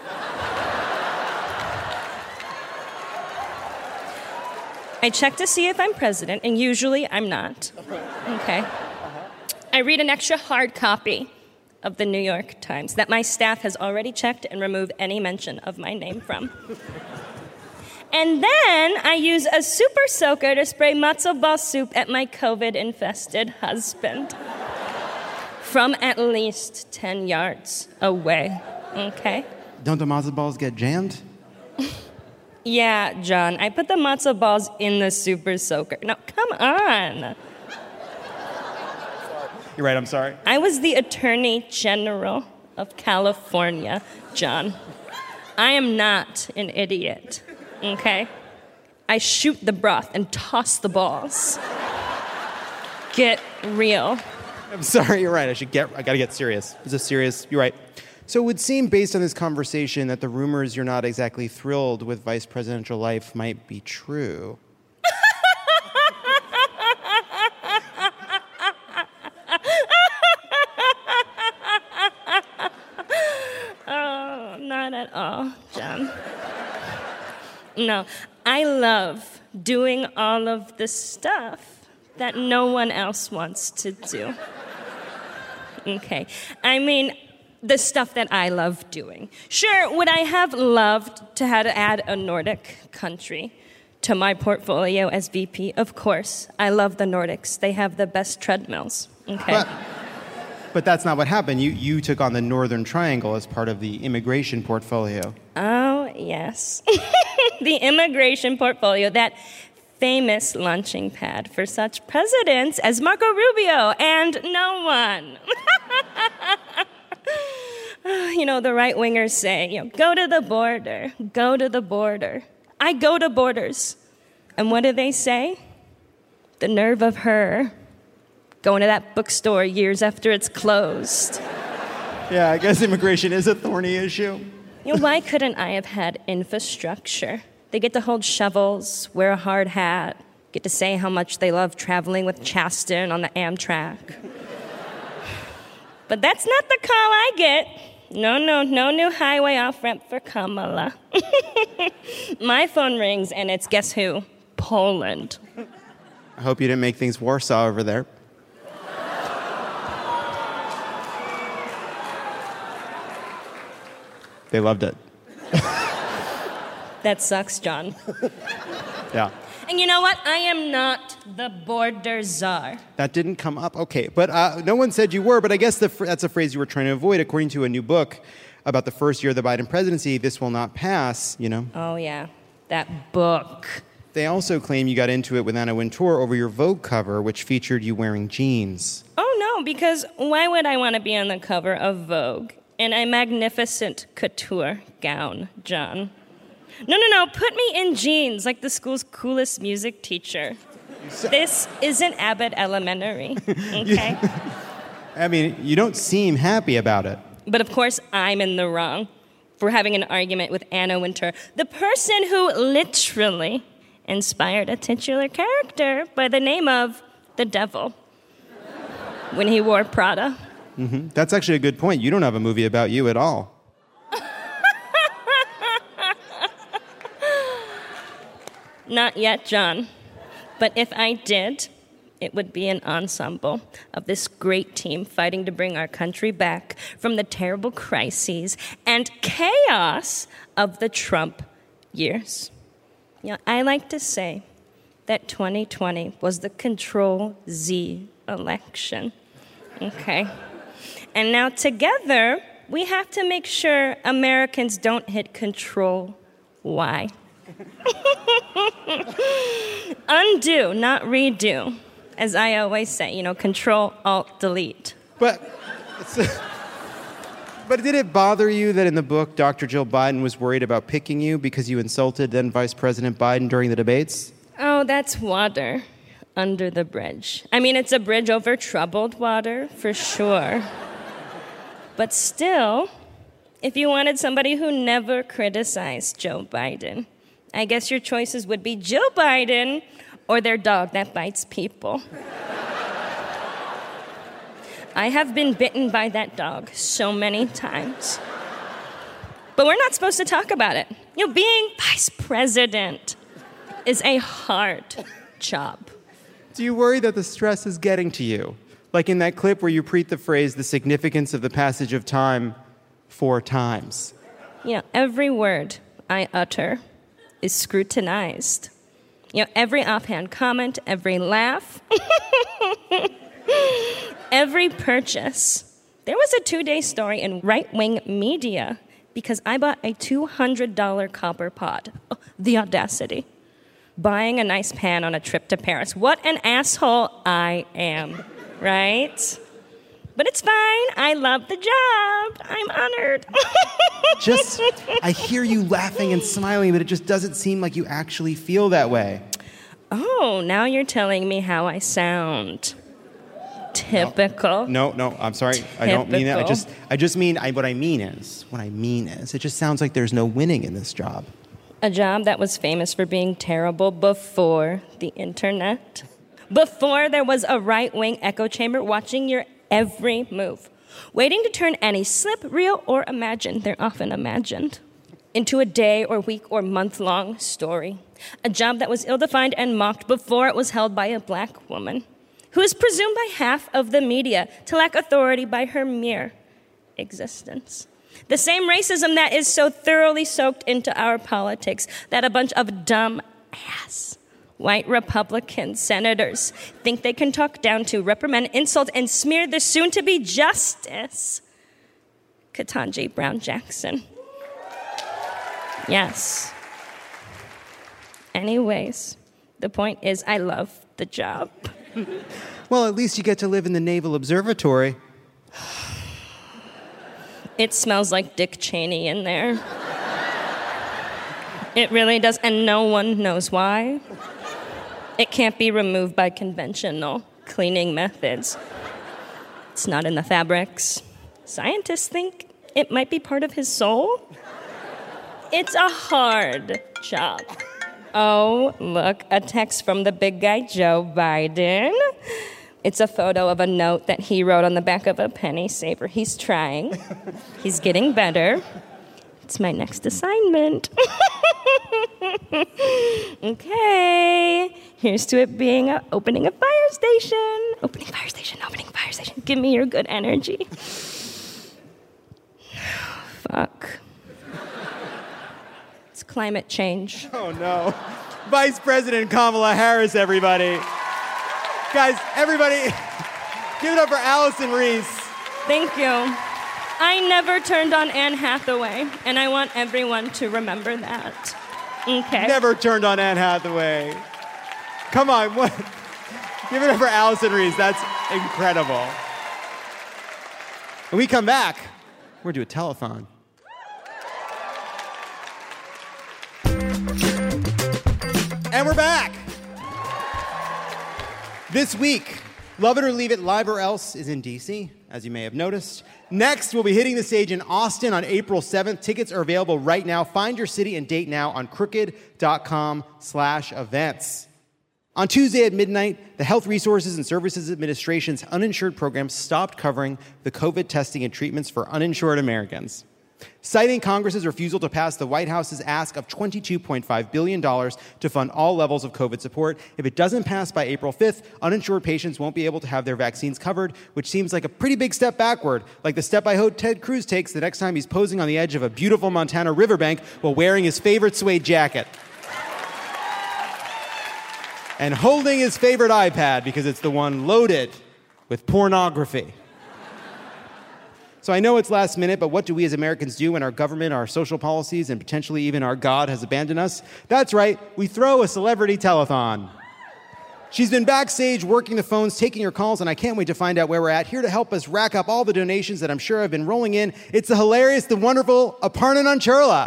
I check to see if I'm president, and usually I'm not, okay? I read an extra hard copy of the New York Times that my staff has already checked and removed any mention of my name from. And then I use a super soaker to spray matzo ball soup at my COVID-infested husband from at least ten yards away, okay? Don't the matzo balls get jammed? Yeah, John, I put the matzo balls in the super soaker. No, come on. You're right, I'm sorry. I was the Attorney General of California, John. I am not an idiot, okay? I shoot the broth and toss the balls. Get real. I'm sorry, you're right. I should get, I gotta get serious. This is serious, you're right. So it would seem, based on this conversation, that the rumors you're not exactly thrilled with vice presidential life might be true. Oh, not at all, John. No, I love doing all of the stuff that no one else wants to do. Okay, I mean, the stuff that I love doing. Sure, would I have loved to have to add a Nordic country to my portfolio as V P? Of course. I love the Nordics. They have the best treadmills. Okay. But, but that's not what happened. You, you took on the Northern Triangle as part of the immigration portfolio. Oh, yes. The immigration portfolio, that famous launching pad for such presidents as Marco Rubio and no one. You know, the right-wingers say, you know, go to the border, go to the border. I go to borders. And what do they say? The nerve of her going to that bookstore years after it's closed. Yeah, I guess immigration is a thorny issue. You know, why couldn't I have had infrastructure? They get to hold shovels, wear a hard hat, get to say how much they love traveling with Chasten on the Amtrak. But that's not the call I get. No, no, no new highway off-ramp for Kamala. My phone rings, and it's guess who? Poland. I hope you didn't make things Warsaw over there. They loved it. That sucks, John. Yeah. And you know what? I am not the border czar. That didn't come up? Okay. But uh, no one said you were, but I guess the fr- that's a phrase you were trying to avoid. According to a new book about the first year of the Biden presidency, this will not pass, you know? Oh, yeah. That book. They also claim you got into it with Anna Wintour over your Vogue cover, which featured you wearing jeans. Oh, no, because why would I want to be on the cover of Vogue in a magnificent couture gown, John? No, no, no, put me in jeans like the school's coolest music teacher. So, this isn't Abbott Elementary, okay? I mean, you don't seem happy about it. But of course, I'm in the wrong for having an argument with Anna Wintour, the person who literally inspired a titular character by the name of the Devil when he wore Prada. Mm-hmm. That's actually a good point. You don't have a movie about you at all. Not yet, John. But if I did, it would be an ensemble of this great team fighting to bring our country back from the terrible crises and chaos of the Trump years. You know, I like to say that twenty twenty was the Control-Z election. Okay? And now together, we have to make sure Americans don't hit Control-Y. Undo, not redo. As I always say, you know, Control, Alt, Delete. But, but did it bother you that in the book, Doctor Jill Biden was worried about picking you because you insulted then Vice President Biden during the debates? Oh, that's water under the bridge. I mean, it's a bridge over troubled water, for sure. But still, if you wanted somebody who never criticized Joe Biden, I guess your choices would be Jill Biden or their dog that bites people. I have been bitten by that dog so many times. But we're not supposed to talk about it. You know, being vice president is a hard job. Do you worry that the stress is getting to you? Like in that clip where you repeat the phrase, the significance of the passage of time, four times. You know, every word I utter is scrutinized. You know, every offhand comment, every laugh, every purchase. There was a two-day story in right-wing media because I bought a two hundred dollars copper pot. Oh, the audacity. Buying a nice pan on a trip to Paris. What an asshole I am, right? But it's fine. I love the job. I'm honored. Just, I hear you laughing and smiling, but it just doesn't seem like you actually feel that way. Oh, now you're telling me how I sound. Typical. No, no, no I'm sorry. Typical. I don't mean that. I just, I just mean, I, what I mean is, what I mean is, it just sounds like there's no winning in this job. A job that was famous for being terrible before the internet. Before there was a right-wing echo chamber watching your every move, waiting to turn any slip, real or imagined, they're often imagined, into a day or week or month-long story. A job that was ill-defined and mocked before it was held by a black woman, who is presumed by half of the media to lack authority by her mere existence. The same racism that is so thoroughly soaked into our politics that a bunch of dumb ass white Republican senators think they can talk down to, reprimand, insult, and smear the soon-to-be Justice Ketanji Brown Jackson. Yes. Anyways, the point is I love the job. Well, at least you get to live in the Naval Observatory. It smells like Dick Cheney in there. It really does, and no one knows why. It can't be removed by conventional cleaning methods. It's not in the fabrics. Scientists think it might be part of his soul. It's a hard job. Oh, look, a text from the big guy, Joe Biden. It's a photo of a note that he wrote on the back of a penny saver. He's trying. He's getting better. It's my next assignment. Okay, here's to it being a, opening a fire station. Opening fire station, opening fire station. Give me your good energy. Fuck. It's climate change. Oh, no. Vice President Kamala Harris, everybody. Guys, everybody, give it up for Allison Reese. Thank you. I never turned on Anne Hathaway, and I want everyone to remember that. Okay. Never turned on Anne Hathaway. Come on, what? Give it up for Allison Reese. That's incredible. When we come back, we're going to do a telethon. And we're back. This week, Love It or Leave It, Live or Else is in D C, as you may have noticed. Next, we'll be hitting the stage in Austin on April seventh. Tickets are available right now. Find your city and date now on crooked.com slash events. On Tuesday at midnight, the Health Resources and Services Administration's uninsured program stopped covering the COVID testing and treatments for uninsured Americans. Citing Congress's refusal to pass the White House's ask of twenty-two point five billion dollars to fund all levels of COVID support, if it doesn't pass by April fifth, uninsured patients won't be able to have their vaccines covered, which seems like a pretty big step backward, like the step I hope Ted Cruz takes the next time he's posing on the edge of a beautiful Montana riverbank while wearing his favorite suede jacket. And holding his favorite iPad because it's the one loaded with pornography. So I know it's last minute, but what do we as Americans do when our government, our social policies, and potentially even our God has abandoned us? That's right, we throw a celebrity telethon. She's been backstage working the phones, taking your calls, and I can't wait to find out where we're at. Here to help us rack up all the donations that I'm sure have been rolling in, it's the hilarious, the wonderful Aparna Nancherla.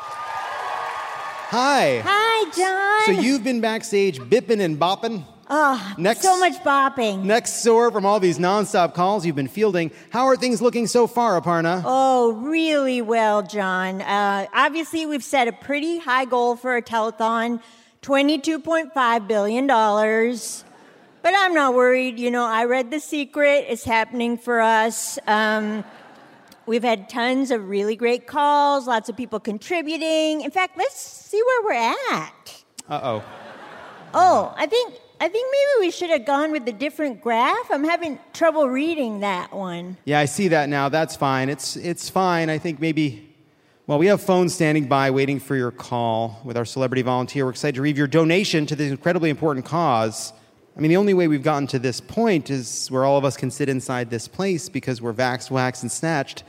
Hi. Hi, John. So you've been backstage bipping and bopping. Oh, next, so much bopping. Next sore from all these nonstop calls you've been fielding. How are things looking so far, Aparna? Oh, really well, John. Uh, obviously, we've set a pretty high goal for a telethon, twenty-two point five billion dollars. But I'm not worried. You know, I read The Secret. It's happening for us. Um, we've had tons of really great calls, lots of people contributing. In fact, let's see where we're at. Uh-oh. Oh, I think... I think maybe we should have gone with a different graph. I'm having trouble reading that one. Yeah, I see that now. That's fine. It's it's fine. I think maybe, well, we have phones standing by waiting for your call with our celebrity volunteer. We're excited to receive your donation to this incredibly important cause. I mean, the only way we've gotten to this point is where all of us can sit inside this place because we're vaxxed, waxed, and snatched.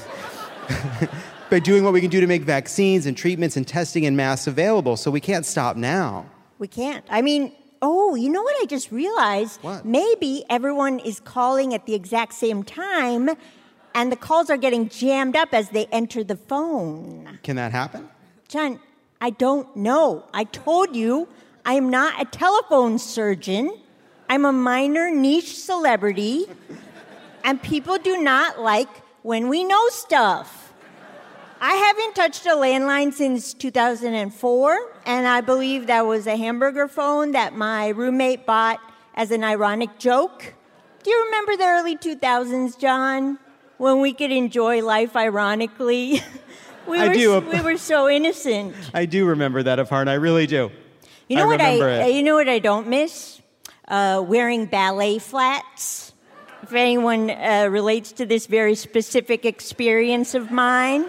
By doing what we can do to make vaccines and treatments and testing en masse available. So we can't stop now. We can't. I mean... Oh, you know what I just realized? What? Maybe everyone is calling at the exact same time, and the calls are getting jammed up as they enter the phone. Can that happen? John, I don't know. I told you I am not a telephone surgeon. I'm a minor niche celebrity, and people do not like when we know stuff. I haven't touched a landline since two thousand four, and I believe that was a hamburger phone that my roommate bought as an ironic joke. Do you remember the early two thousands, John? When we could enjoy life ironically? we I were, do. We were so innocent. I do remember that, Aparna. I really do. You know I what I? remember it. You know what I don't miss? Uh, wearing ballet flats. If anyone uh, relates to this very specific experience of mine.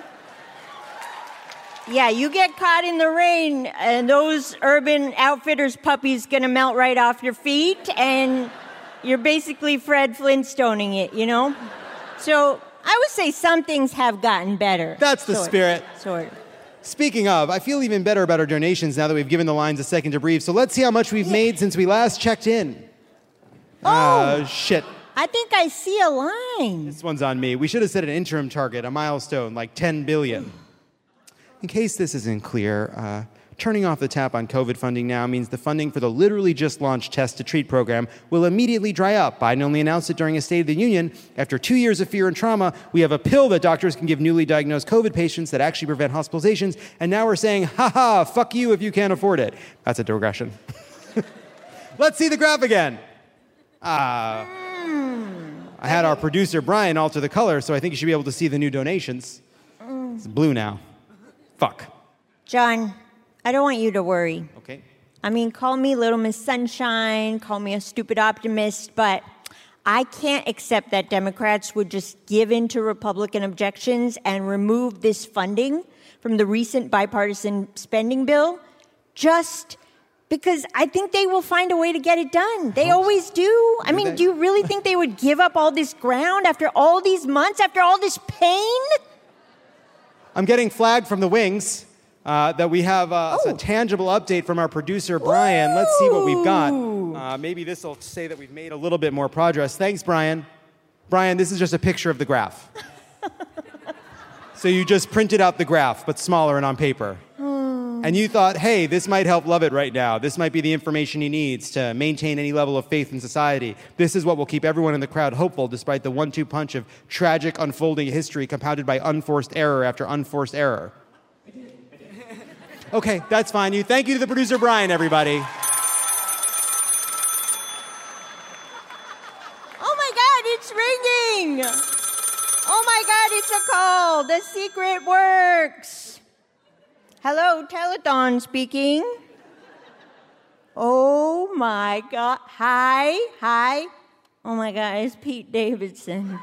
Yeah, you get caught in the rain, and those Urban Outfitters puppies gonna melt right off your feet, and you're basically Fred Flintstoning it, you know? So I would say some things have gotten better. That's the sort, spirit. Sort of. Speaking of, I feel even better about our donations now that we've given the lines a second to breathe. So let's see how much we've yeah. made since we last checked in. Oh, uh, shit. I think I see a line. This one's on me. We should have set an interim target, a milestone, like ten billion. In case this isn't clear, uh, turning off the tap on COVID funding now means the funding for the literally just launched Test to Treat program will immediately dry up. Biden only announced it during a State of the Union. After two years of fear and trauma, we have a pill that doctors can give newly diagnosed COVID patients that actually prevent hospitalizations, and now we're saying, ha-ha, fuck you if you can't afford it. That's a digression. Let's see the graph again. Uh, I had our producer, Brian, alter the color, so I think you should be able to see the new donations. It's blue now. Fuck. John, I don't want you to worry. Okay. I mean, call me Little Miss Sunshine, call me a stupid optimist, but I can't accept that Democrats would just give in to Republican objections and remove this funding from the recent bipartisan spending bill just because I think they will find a way to get it done. They always do. I mean, do you really think they would give up all this ground after all these months, after all this pain? I'm getting flagged from the wings uh, that we have uh, Oh. a tangible update from our producer, Brian. Let's see what we've got. Uh, maybe this will say that we've made a little bit more progress. Thanks, Brian. Brian, this is just a picture of the graph. So you just printed out the graph, but smaller and on paper. And you thought, hey, this might help Lovett right now. This might be the information he needs to maintain any level of faith in society. This is what will keep everyone in the crowd hopeful despite the one two punch of tragic unfolding history compounded by unforced error after unforced error. Okay, that's fine. You Thank you to the producer, Brian, everybody. Oh my God, it's ringing! Oh my God, it's a call. The secret works. Hello, Telethon speaking. Oh my God. Hi, hi. Oh my God, it's Pete Davidson.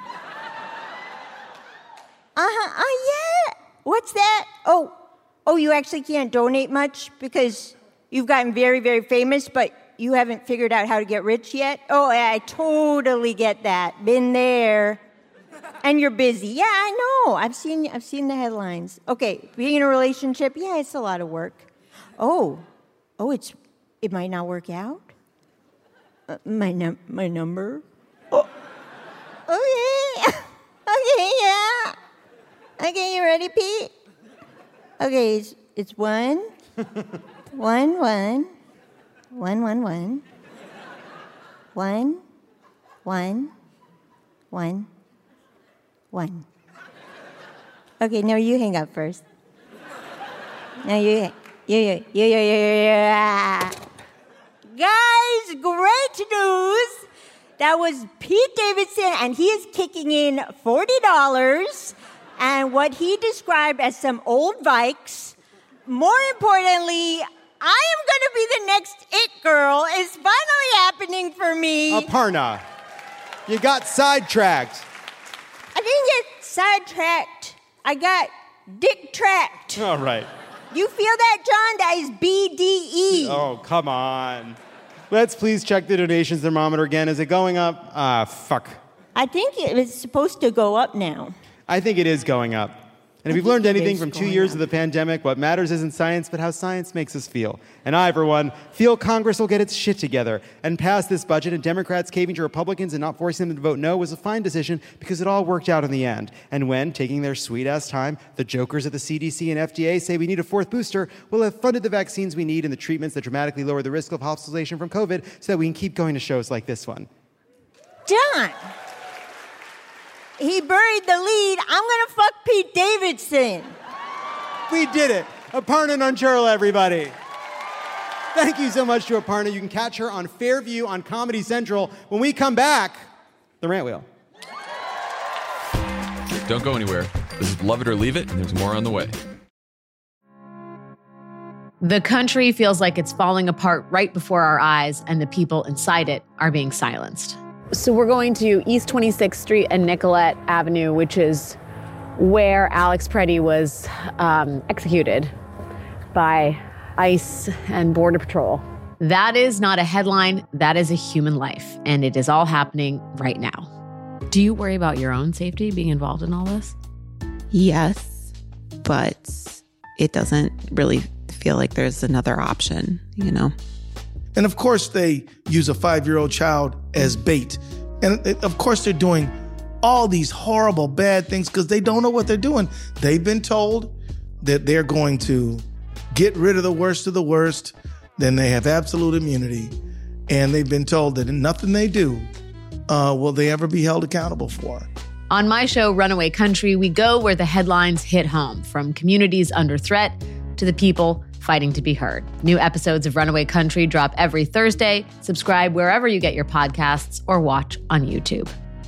Uh-huh, oh yeah. What's that? Oh, oh, you actually can't donate much because you've gotten very, very famous, but you haven't figured out how to get rich yet? Oh, I totally get that. Been there. And you're busy. Yeah, I know. I've seen I've seen the headlines. Okay, being in a relationship, yeah, it's a lot of work. Oh, oh, it's it might not work out. Uh, my num my number. Oh, okay, okay, yeah. Okay, you ready, Pete? Okay, it's it's one, one, one, one, one, one, one, one, one. One. Okay, no, you hang up first. No, you, you, you, you, you, you, you. Guys, great news. That was Pete Davidson, and he is kicking in forty dollars and what he described as some old Vikes. More importantly, I am going to be the next it girl. It's finally happening for me. Aparna, you got sidetracked. I didn't get sidetracked. I got dick-tracked. All right. You feel that, John? That is B D E. Oh, come on. Let's please check the donations thermometer again. Is it going up? Ah, fuck. I think it was supposed to go up now. I think it is going up. And if I we've think learned it anything is from two going years up. of the pandemic, what matters isn't science, but how science makes us feel. And I, for one, feel Congress will get its shit together and pass this budget, and Democrats caving to Republicans and not forcing them to vote no was a fine decision because it all worked out in the end. And when, taking their sweet-ass time, the jokers at the C D C and F D A say we need a fourth booster, we'll have funded the vaccines we need and the treatments that dramatically lower the risk of hospitalization from COVID so that we can keep going to shows like this one. John, he buried the lead. I'm going to fuck Pete Davidson. We did it. Aparna Nancherla, everybody. Thank you so much to Aparna. You can catch her on Fairview on Comedy Central. When we come back, the Rant Wheel. Don't go anywhere. This is Love It or Leave It, and there's more on the way. The country feels like it's falling apart right before our eyes, and the people inside it are being silenced. So we're going to East twenty-sixth Street and Nicollet Avenue, which is where Alex Preddy was um, executed by ICE and Border Patrol. That is not a headline. That is a human life, and it is all happening right now. Do you worry about your own safety being involved in all this? Yes, but it doesn't really feel like there's another option, you know? And of course, they use a five-year-old child as bait. And of course, they're doing all these horrible, bad things because they don't know what they're doing. They've been told that they're going to get rid of the worst of the worst, then they have absolute immunity. And they've been told that nothing they do uh, will they ever be held accountable for. On my show, Runaway Country, we go where the headlines hit home, from communities under threat to the people fighting to be heard. New episodes of Runaway Country drop every Thursday. Subscribe wherever you get your podcasts or watch on YouTube.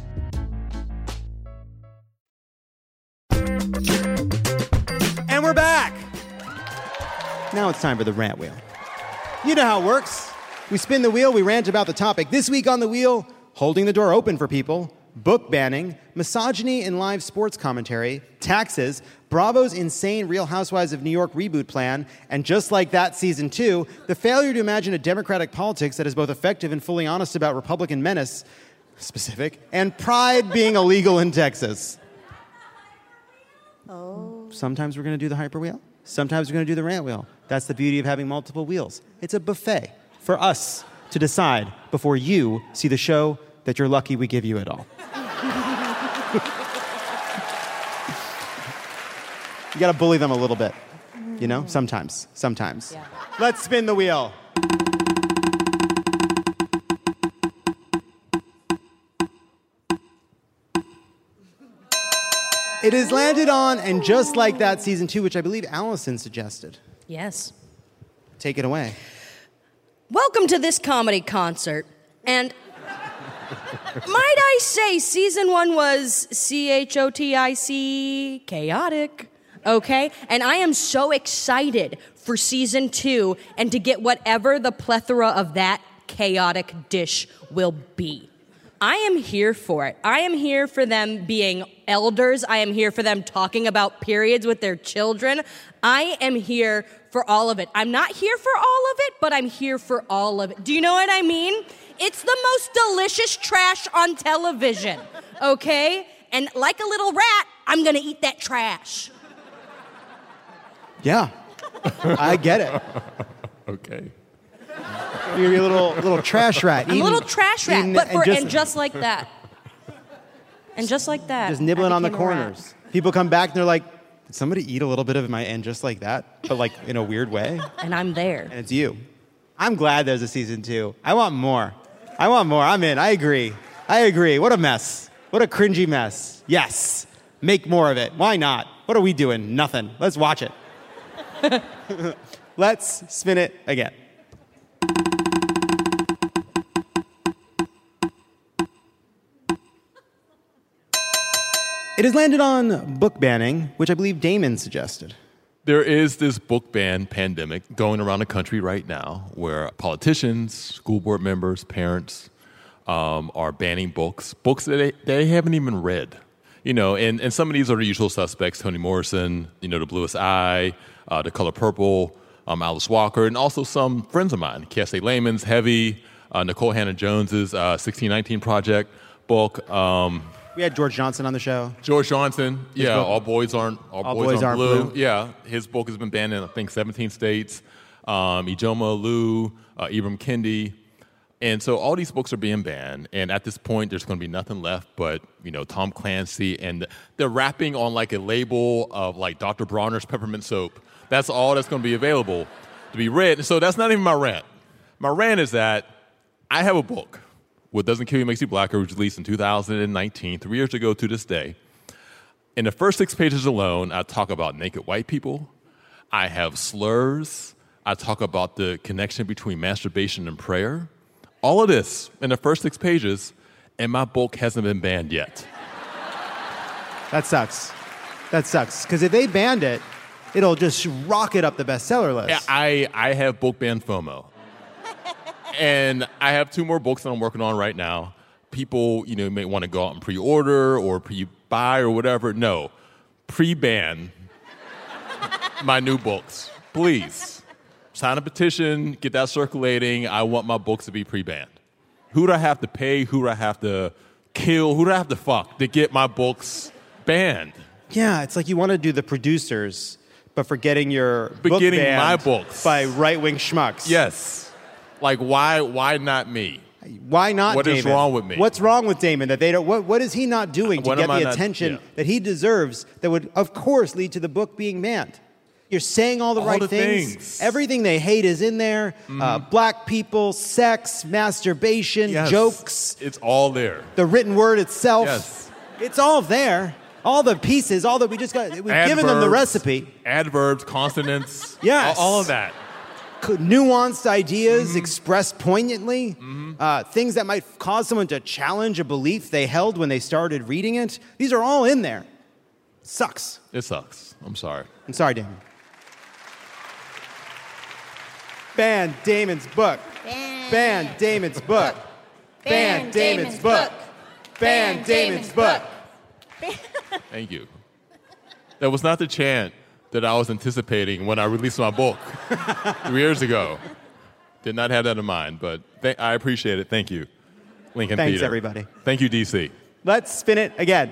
And we're back. Now it's time for the rant wheel. You know how it works. We spin the wheel, we rant about the topic. This week on the wheel, holding the door open for people, book banning, misogyny in live sports commentary, taxes, Bravo's insane Real Housewives of New York reboot plan, and just like that, season two, the failure to imagine a democratic politics that is both effective and fully honest about Republican menace, specific, and pride being illegal in Texas. Oh. Sometimes we're going to do the hyper wheel. Sometimes we're going to do the rant wheel. That's the beauty of having multiple wheels. It's a buffet for us to decide before you see the show that you're lucky we give you it all. You got to bully them a little bit, you know? Sometimes. Sometimes. Yeah. Let's spin the wheel. It has landed on, and just like that, season two, which I believe Allison suggested. Yes. Take it away. Welcome to this comedy concert. And might I say, season one was C H O T I C, chaotic, okay? And I am so excited for season two and to get whatever the plethora of that chaotic dish will be. I am here for it. I am here for them being elders. I am here for them talking about periods with their children. I am here for all of it. I'm not here for all of it, but I'm here for all of it. Do you know what I mean? It's the most delicious trash on television, okay? And like a little rat, I'm gonna eat that trash. Yeah, I get it. Okay. You're a little little trash rat. I'm a eating- little trash rat, eating- but for, and just, and just like that. And just like that. just nibbling I on the became a rat. corners. People come back and they're like, did somebody eat a little bit of my and just like that? But like in a weird way. And I'm there. And it's you. I'm glad there's a season two. I want more. I want more. I'm in. I agree. I agree. What a mess. What a cringy mess. Yes. Make more of it. Why not? What are we doing? Nothing. Let's watch it. Let's spin it again. It has landed on book banning, which I believe Damon suggested. There is this book ban pandemic going around the country right now where politicians, school board members, parents um, are banning books, books that they, they haven't even read. You know, and, and some of these are the usual suspects, Toni Morrison, you know, The Bluest Eye, uh, The Color Purple, um, Alice Walker, and also some friends of mine, Kiese Laymon's Heavy, uh, Nicole Hannah-Jones's uh, sixteen nineteen Project book. Um, We had George Johnson on the show. George Johnson, His yeah, book? All Boys Aren't All, All Boys, Boys Aren't, Aren't blue. Blue. Yeah, his book has been banned in I think seventeen states. Um, Ijoma Olu, uh, Ibram Kendi, and so all these books are being banned. And at this point, there's going to be nothing left but you know Tom Clancy, and they're wrapping on like a label of like Doctor Bronner's peppermint soap. That's all that's going to be available to be read. So that's not even my rant. My rant is that I have a book. What Doesn't Kill You Makes You Blacker, which was released in two thousand nineteen, three years ago to this day. In the first six pages alone, I talk about naked white people. I have slurs. I talk about the connection between masturbation and prayer. All of this in the first six pages, and my book hasn't been banned yet. That sucks. That sucks. Because if they banned it, it'll just rocket up the bestseller list. Yeah, I, I have book ban FOMO. And I have two more books that I'm working on right now. People, you know, may want to go out and pre-order or pre-buy or whatever. No, pre-ban my new books. Please. Sign a petition, get that circulating. I want my books to be pre-banned. Who do I have to pay? Who do I have to kill? Who do I have to fuck to get my books banned? Yeah, it's like you want to do the producers, but for getting your But book getting banned my books. by right-wing schmucks. Yes. Like, why why not me? Why not What Damon? is wrong with me? What's wrong with Damon that they don't? What, what is he not doing to What get am I the not- attention yeah. that he deserves? That would, of course, lead to the book being banned. You're saying all the All right the things. things. Everything they hate is in there. Uh, black people, sex, masturbation, Yes. jokes, It's all there. the written word itself. Yes. It's all there. All the pieces, all that we just got, we've given them the recipe. Adverbs, consonants. Yes. All, all of that. Nuanced ideas mm-hmm. expressed poignantly. Mm-hmm. Uh, things that might cause someone to challenge a belief they held when they started reading it. These are all in there. Sucks. It sucks. I'm sorry. I'm sorry, Damon. Ban Damon's book. Ban, Ban Damon's book. Ban Damon's book. Ban Damon's book. Thank you. That was not the chant that I was anticipating when I released my book three years ago. Did not have that in mind, but th- I appreciate it. Thank you, Lincoln Thanks, Theater. everybody. Thank you, D C. Let's spin it again.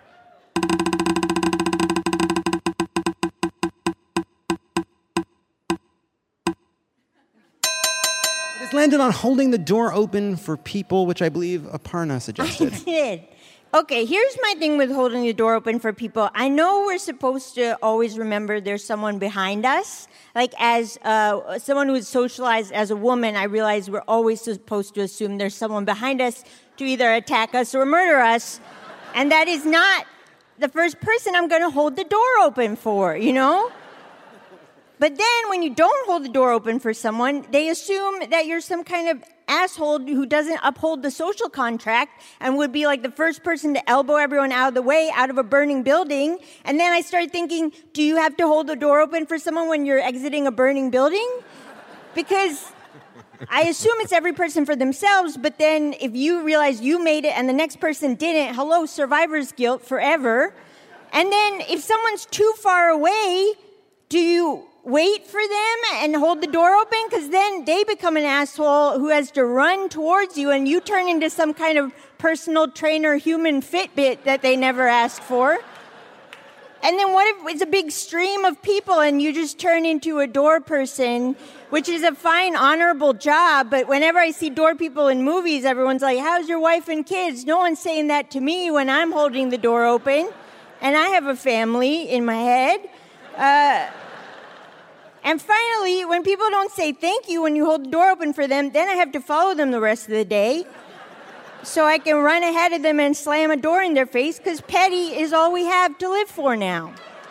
It has landed on holding the door open for people, which I believe Aparna suggested. I did. Okay, here's my thing with holding the door open for people. I know we're supposed to always remember there's someone behind us. Like, as uh, someone who is socialized as a woman, I realize we're always supposed to assume there's someone behind us to either attack us or murder us. And that is not the first person I'm going to hold the door open for, you know? But then when you don't hold the door open for someone, they assume that you're some kind of asshole who doesn't uphold the social contract and would be like the first person to elbow everyone out of the way out of a burning building. And then I started thinking, do you have to hold the door open for someone when you're exiting a burning building? Because I assume it's every person for themselves, but then if you realize you made it and the next person didn't, hello, survivor's guilt forever. And then if someone's too far away, do you wait for them and hold the door open? Because then they become an asshole who has to run towards you and you turn into some kind of personal trainer human Fitbit that they never asked for. And then what if it's a big stream of people and you just turn into a door person, which is a fine, honorable job, but whenever I see door people in movies, everyone's like, how's your wife and kids? No one's saying that to me when I'm holding the door open, and I have a family in my head. Uh... And finally, when people don't say thank you when you hold the door open for them, then I have to follow them the rest of the day so I can run ahead of them and slam a door in their face, because petty is all we have to live for now.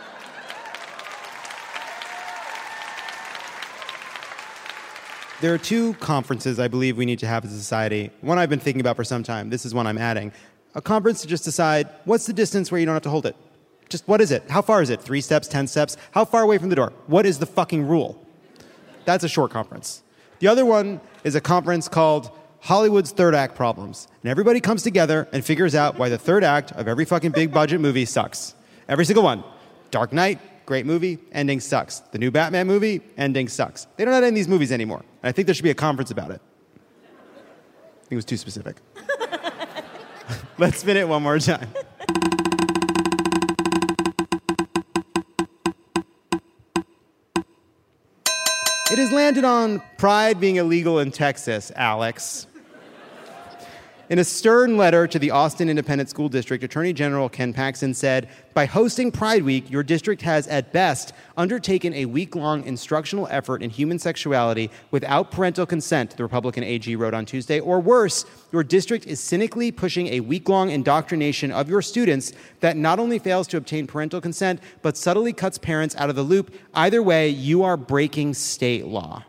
There are two conferences I believe we need to have as a society. One I've been thinking about for some time. This is one I'm adding. A conference to just decide what's the distance where you don't have to hold it. Just what is it? How far is it? Three steps, ten steps? How far away from the door? What is the fucking rule? That's a short conference. The other one is a conference called Hollywood's Third Act Problems. And everybody comes together and figures out why the third act of every fucking big budget movie sucks. Every single one. Dark Knight, great movie, ending sucks. The new Batman movie, ending sucks. They don't have any of these movies anymore. And I think there should be a conference about it. I think it was too specific. Let's spin it one more time. It has landed on Pride being illegal in Texas, Alex. In a stern letter to the Austin Independent School District, Attorney General Ken Paxton said, by hosting Pride Week, your district has, at best, undertaken a week-long instructional effort in human sexuality without parental consent, the Republican A G wrote on Tuesday. Or worse, your district is cynically pushing a week-long indoctrination of your students that not only fails to obtain parental consent, but subtly cuts parents out of the loop. Either way, you are breaking state law.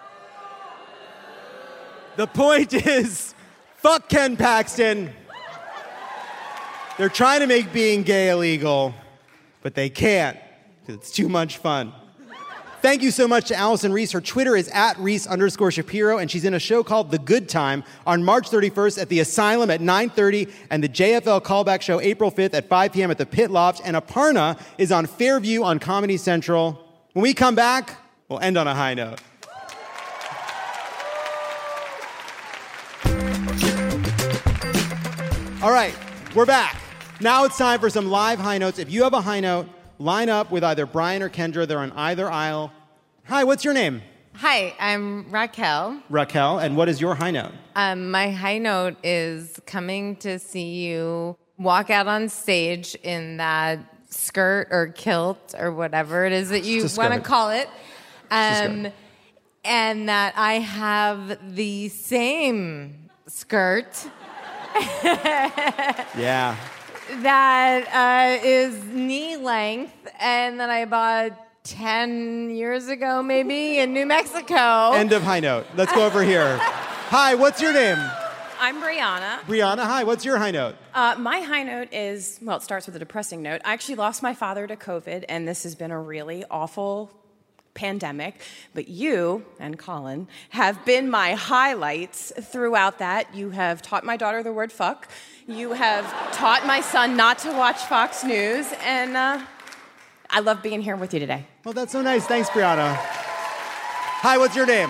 The point is, fuck Ken Paxton. They're trying to make being gay illegal, but they can't because it's too much fun. Thank you so much to Allison Reese. Her Twitter is at Reese underscore Shapiro, and she's in a show called The Good Time on March thirty-first at the Asylum at nine thirty, and the J F L Callback Show April fifth at five p.m. at the Pit Loft, and Aparna is on Fairview on Comedy Central. When we come back, we'll end on a high note. All right, we're back. Now it's time for some live high notes. If you have a high note, line up with either Brian or Kendra. They're on either aisle. Hi, what's your name? Hi, I'm Raquel. Raquel, and what is your high note? Um, my high note is coming to see you walk out on stage in that skirt or kilt or whatever it is that you want to call it. Um, and that I have the same skirt. Yeah. that uh, is knee length and that I bought ten years ago, maybe, in New Mexico. End of high note. Let's go over here. Hi, what's your name? I'm Brianna. Brianna, hi, what's your high note? Uh, my high note is, well, it starts with a depressing note. I actually lost my father to COVID, and this has been a really awful pandemic. But you and Colin have been my highlights throughout that. You have taught my daughter the word fuck. You have taught my son not to watch Fox News, and uh, I love being here with you today. Well, that's so nice. Thanks, Brianna. Hi, what's your name?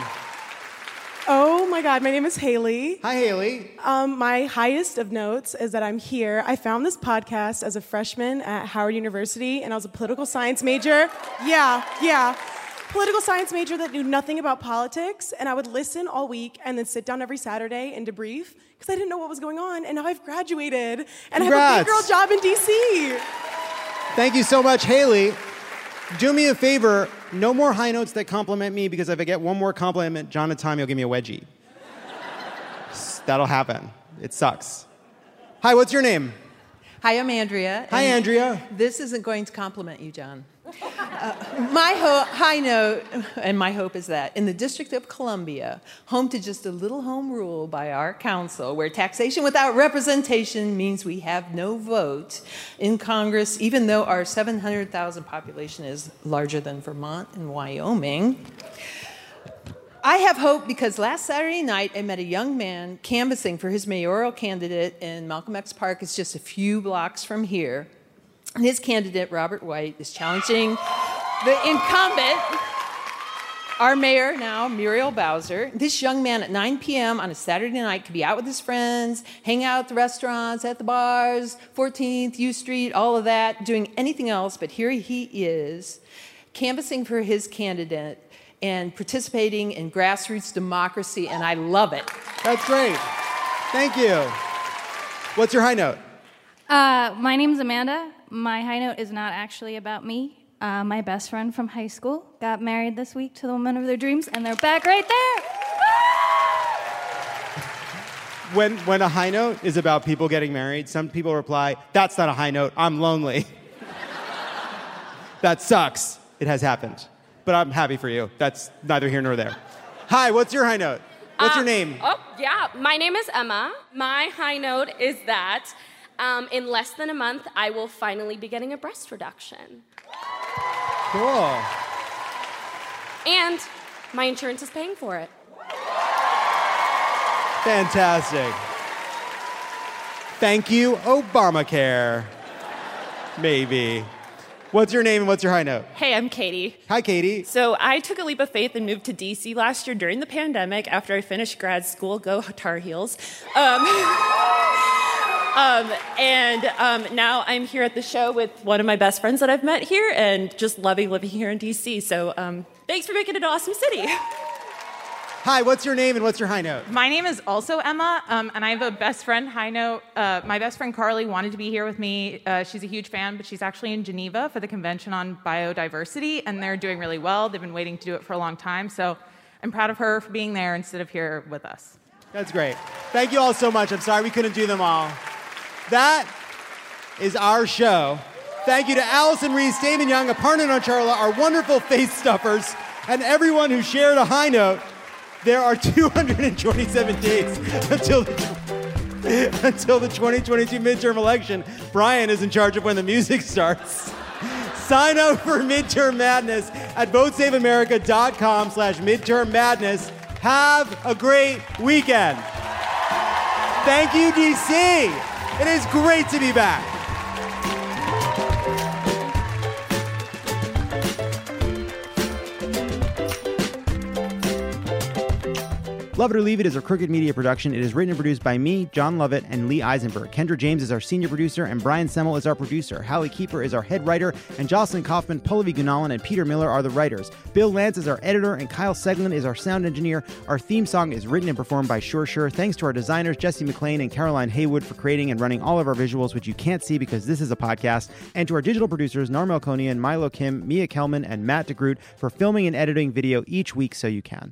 Oh my God, my name is Haley. Hi, Haley. Um, my highest of notes is that I'm here. I found this podcast as a freshman at Howard University, and I was a political science major. Yeah, yeah. Political science major that knew nothing about politics, and I would listen all week and then sit down every Saturday and debrief because I didn't know what was going on, and now I've graduated, and Congrats. I have a big girl job in D C. Thank you so much, Haley. Do me a favor, no more high notes that compliment me, because if I get one more compliment, John and Tommy will give me a wedgie. That'll happen. It sucks. Hi, what's your name? Hi, I'm Andrea. Hi, Andrea. This isn't going to compliment you, John. Uh, my ho- high note, and my hope is that in the District of Columbia, home to just a little home rule by our council, where taxation without representation means we have no vote in Congress, even though our seven hundred thousand population is larger than Vermont and Wyoming. I have hope because last Saturday night I met a young man canvassing for his mayoral candidate in Malcolm X Park. It's just a few blocks from here. And his candidate, Robert White, is challenging the incumbent, our mayor now, Muriel Bowser. This young man at nine p.m. on a Saturday night could be out with his friends, hang out at the restaurants, at the bars, fourteenth, U Street, all of that, doing anything else. But here he is, canvassing for his candidate and participating in grassroots democracy, and I love it. That's great. Thank you. What's your high note? Uh, my name's Amanda. My high note is not actually about me. Uh, my best friend from high school got married this week to the woman of their dreams, and they're back right there. When, when a high note is about people getting married, some people reply, that's not a high note, I'm lonely. That sucks. It has happened. But I'm happy for you. That's neither here nor there. Hi, what's your high note? What's uh, your name? Oh, yeah. My name is Emma. My high note is that um, in less than a month, I will finally be getting a breast reduction. Cool. And my insurance is paying for it. Fantastic. Thank you, Obamacare. Maybe. What's your name and what's your high note? Hey, I'm Katie. Hi, Katie. So I took a leap of faith and moved to D C last year during the pandemic after I finished grad school. Go Tar Heels. Um, um, and um, now I'm here at the show with one of my best friends that I've met here and just loving living here in D C. So um, thanks for making it an awesome city. Hi, what's your name and what's your high note? My name is also Emma, um, and I have a best friend, high note. Uh, my best friend Carly wanted to be here with me. Uh, she's a huge fan, but she's actually in Geneva for the Convention on Biodiversity, and they're doing really well. They've been waiting to do it for a long time, so I'm proud of her for being there instead of here with us. That's great. Thank you all so much. I'm sorry we couldn't do them all. That is our show. Thank you to Allison Reese, Damon Young, Aparna Nancherla, our wonderful face stuffers, and everyone who shared a high note. There are two hundred twenty-seven days until the, until the twenty twenty-two midterm election. Brian is in charge of when the music starts. Sign up for Midterm Madness at votesaveamerica.com slash midterm madness. Have a great weekend. Thank you, D C. It is great to be back. Love It or Leave It is a Crooked Media production. It is written and produced by me, John Lovett, and Lee Eisenberg. Kendra James is our senior producer, and Brian Semmel is our producer. Hallie Keeper is our head writer, and Jocelyn Kaufman, Pallavi Gunalan, and Peter Miller are the writers. Bill Lance is our editor, and Kyle Seglin is our sound engineer. Our theme song is written and performed by Sure Sure. Thanks to our designers, Jesse McLean and Caroline Haywood, for creating and running all of our visuals, which you can't see because this is a podcast. And to our digital producers, Narmel Konian, Milo Kim, Mia Kelman, and Matt DeGroot for filming and editing video each week so you can.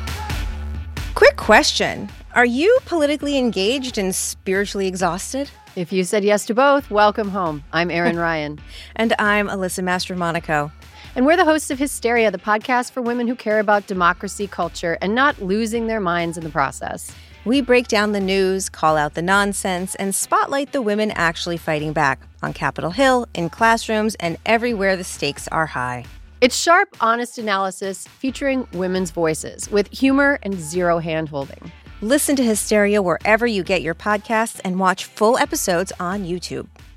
Quick question. Are you politically engaged and spiritually exhausted? If you said yes to both, welcome home. I'm Erin Ryan. And I'm Alyssa Mastromonaco. And we're the hosts of Hysteria, the podcast for women who care about democracy, culture, and not losing their minds in the process. We break down the news, call out the nonsense, and spotlight the women actually fighting back on Capitol Hill, in classrooms, and everywhere the stakes are high. It's sharp, honest analysis featuring women's voices with humor and zero hand-holding. Listen to Hysteria wherever you get your podcasts and watch full episodes on YouTube.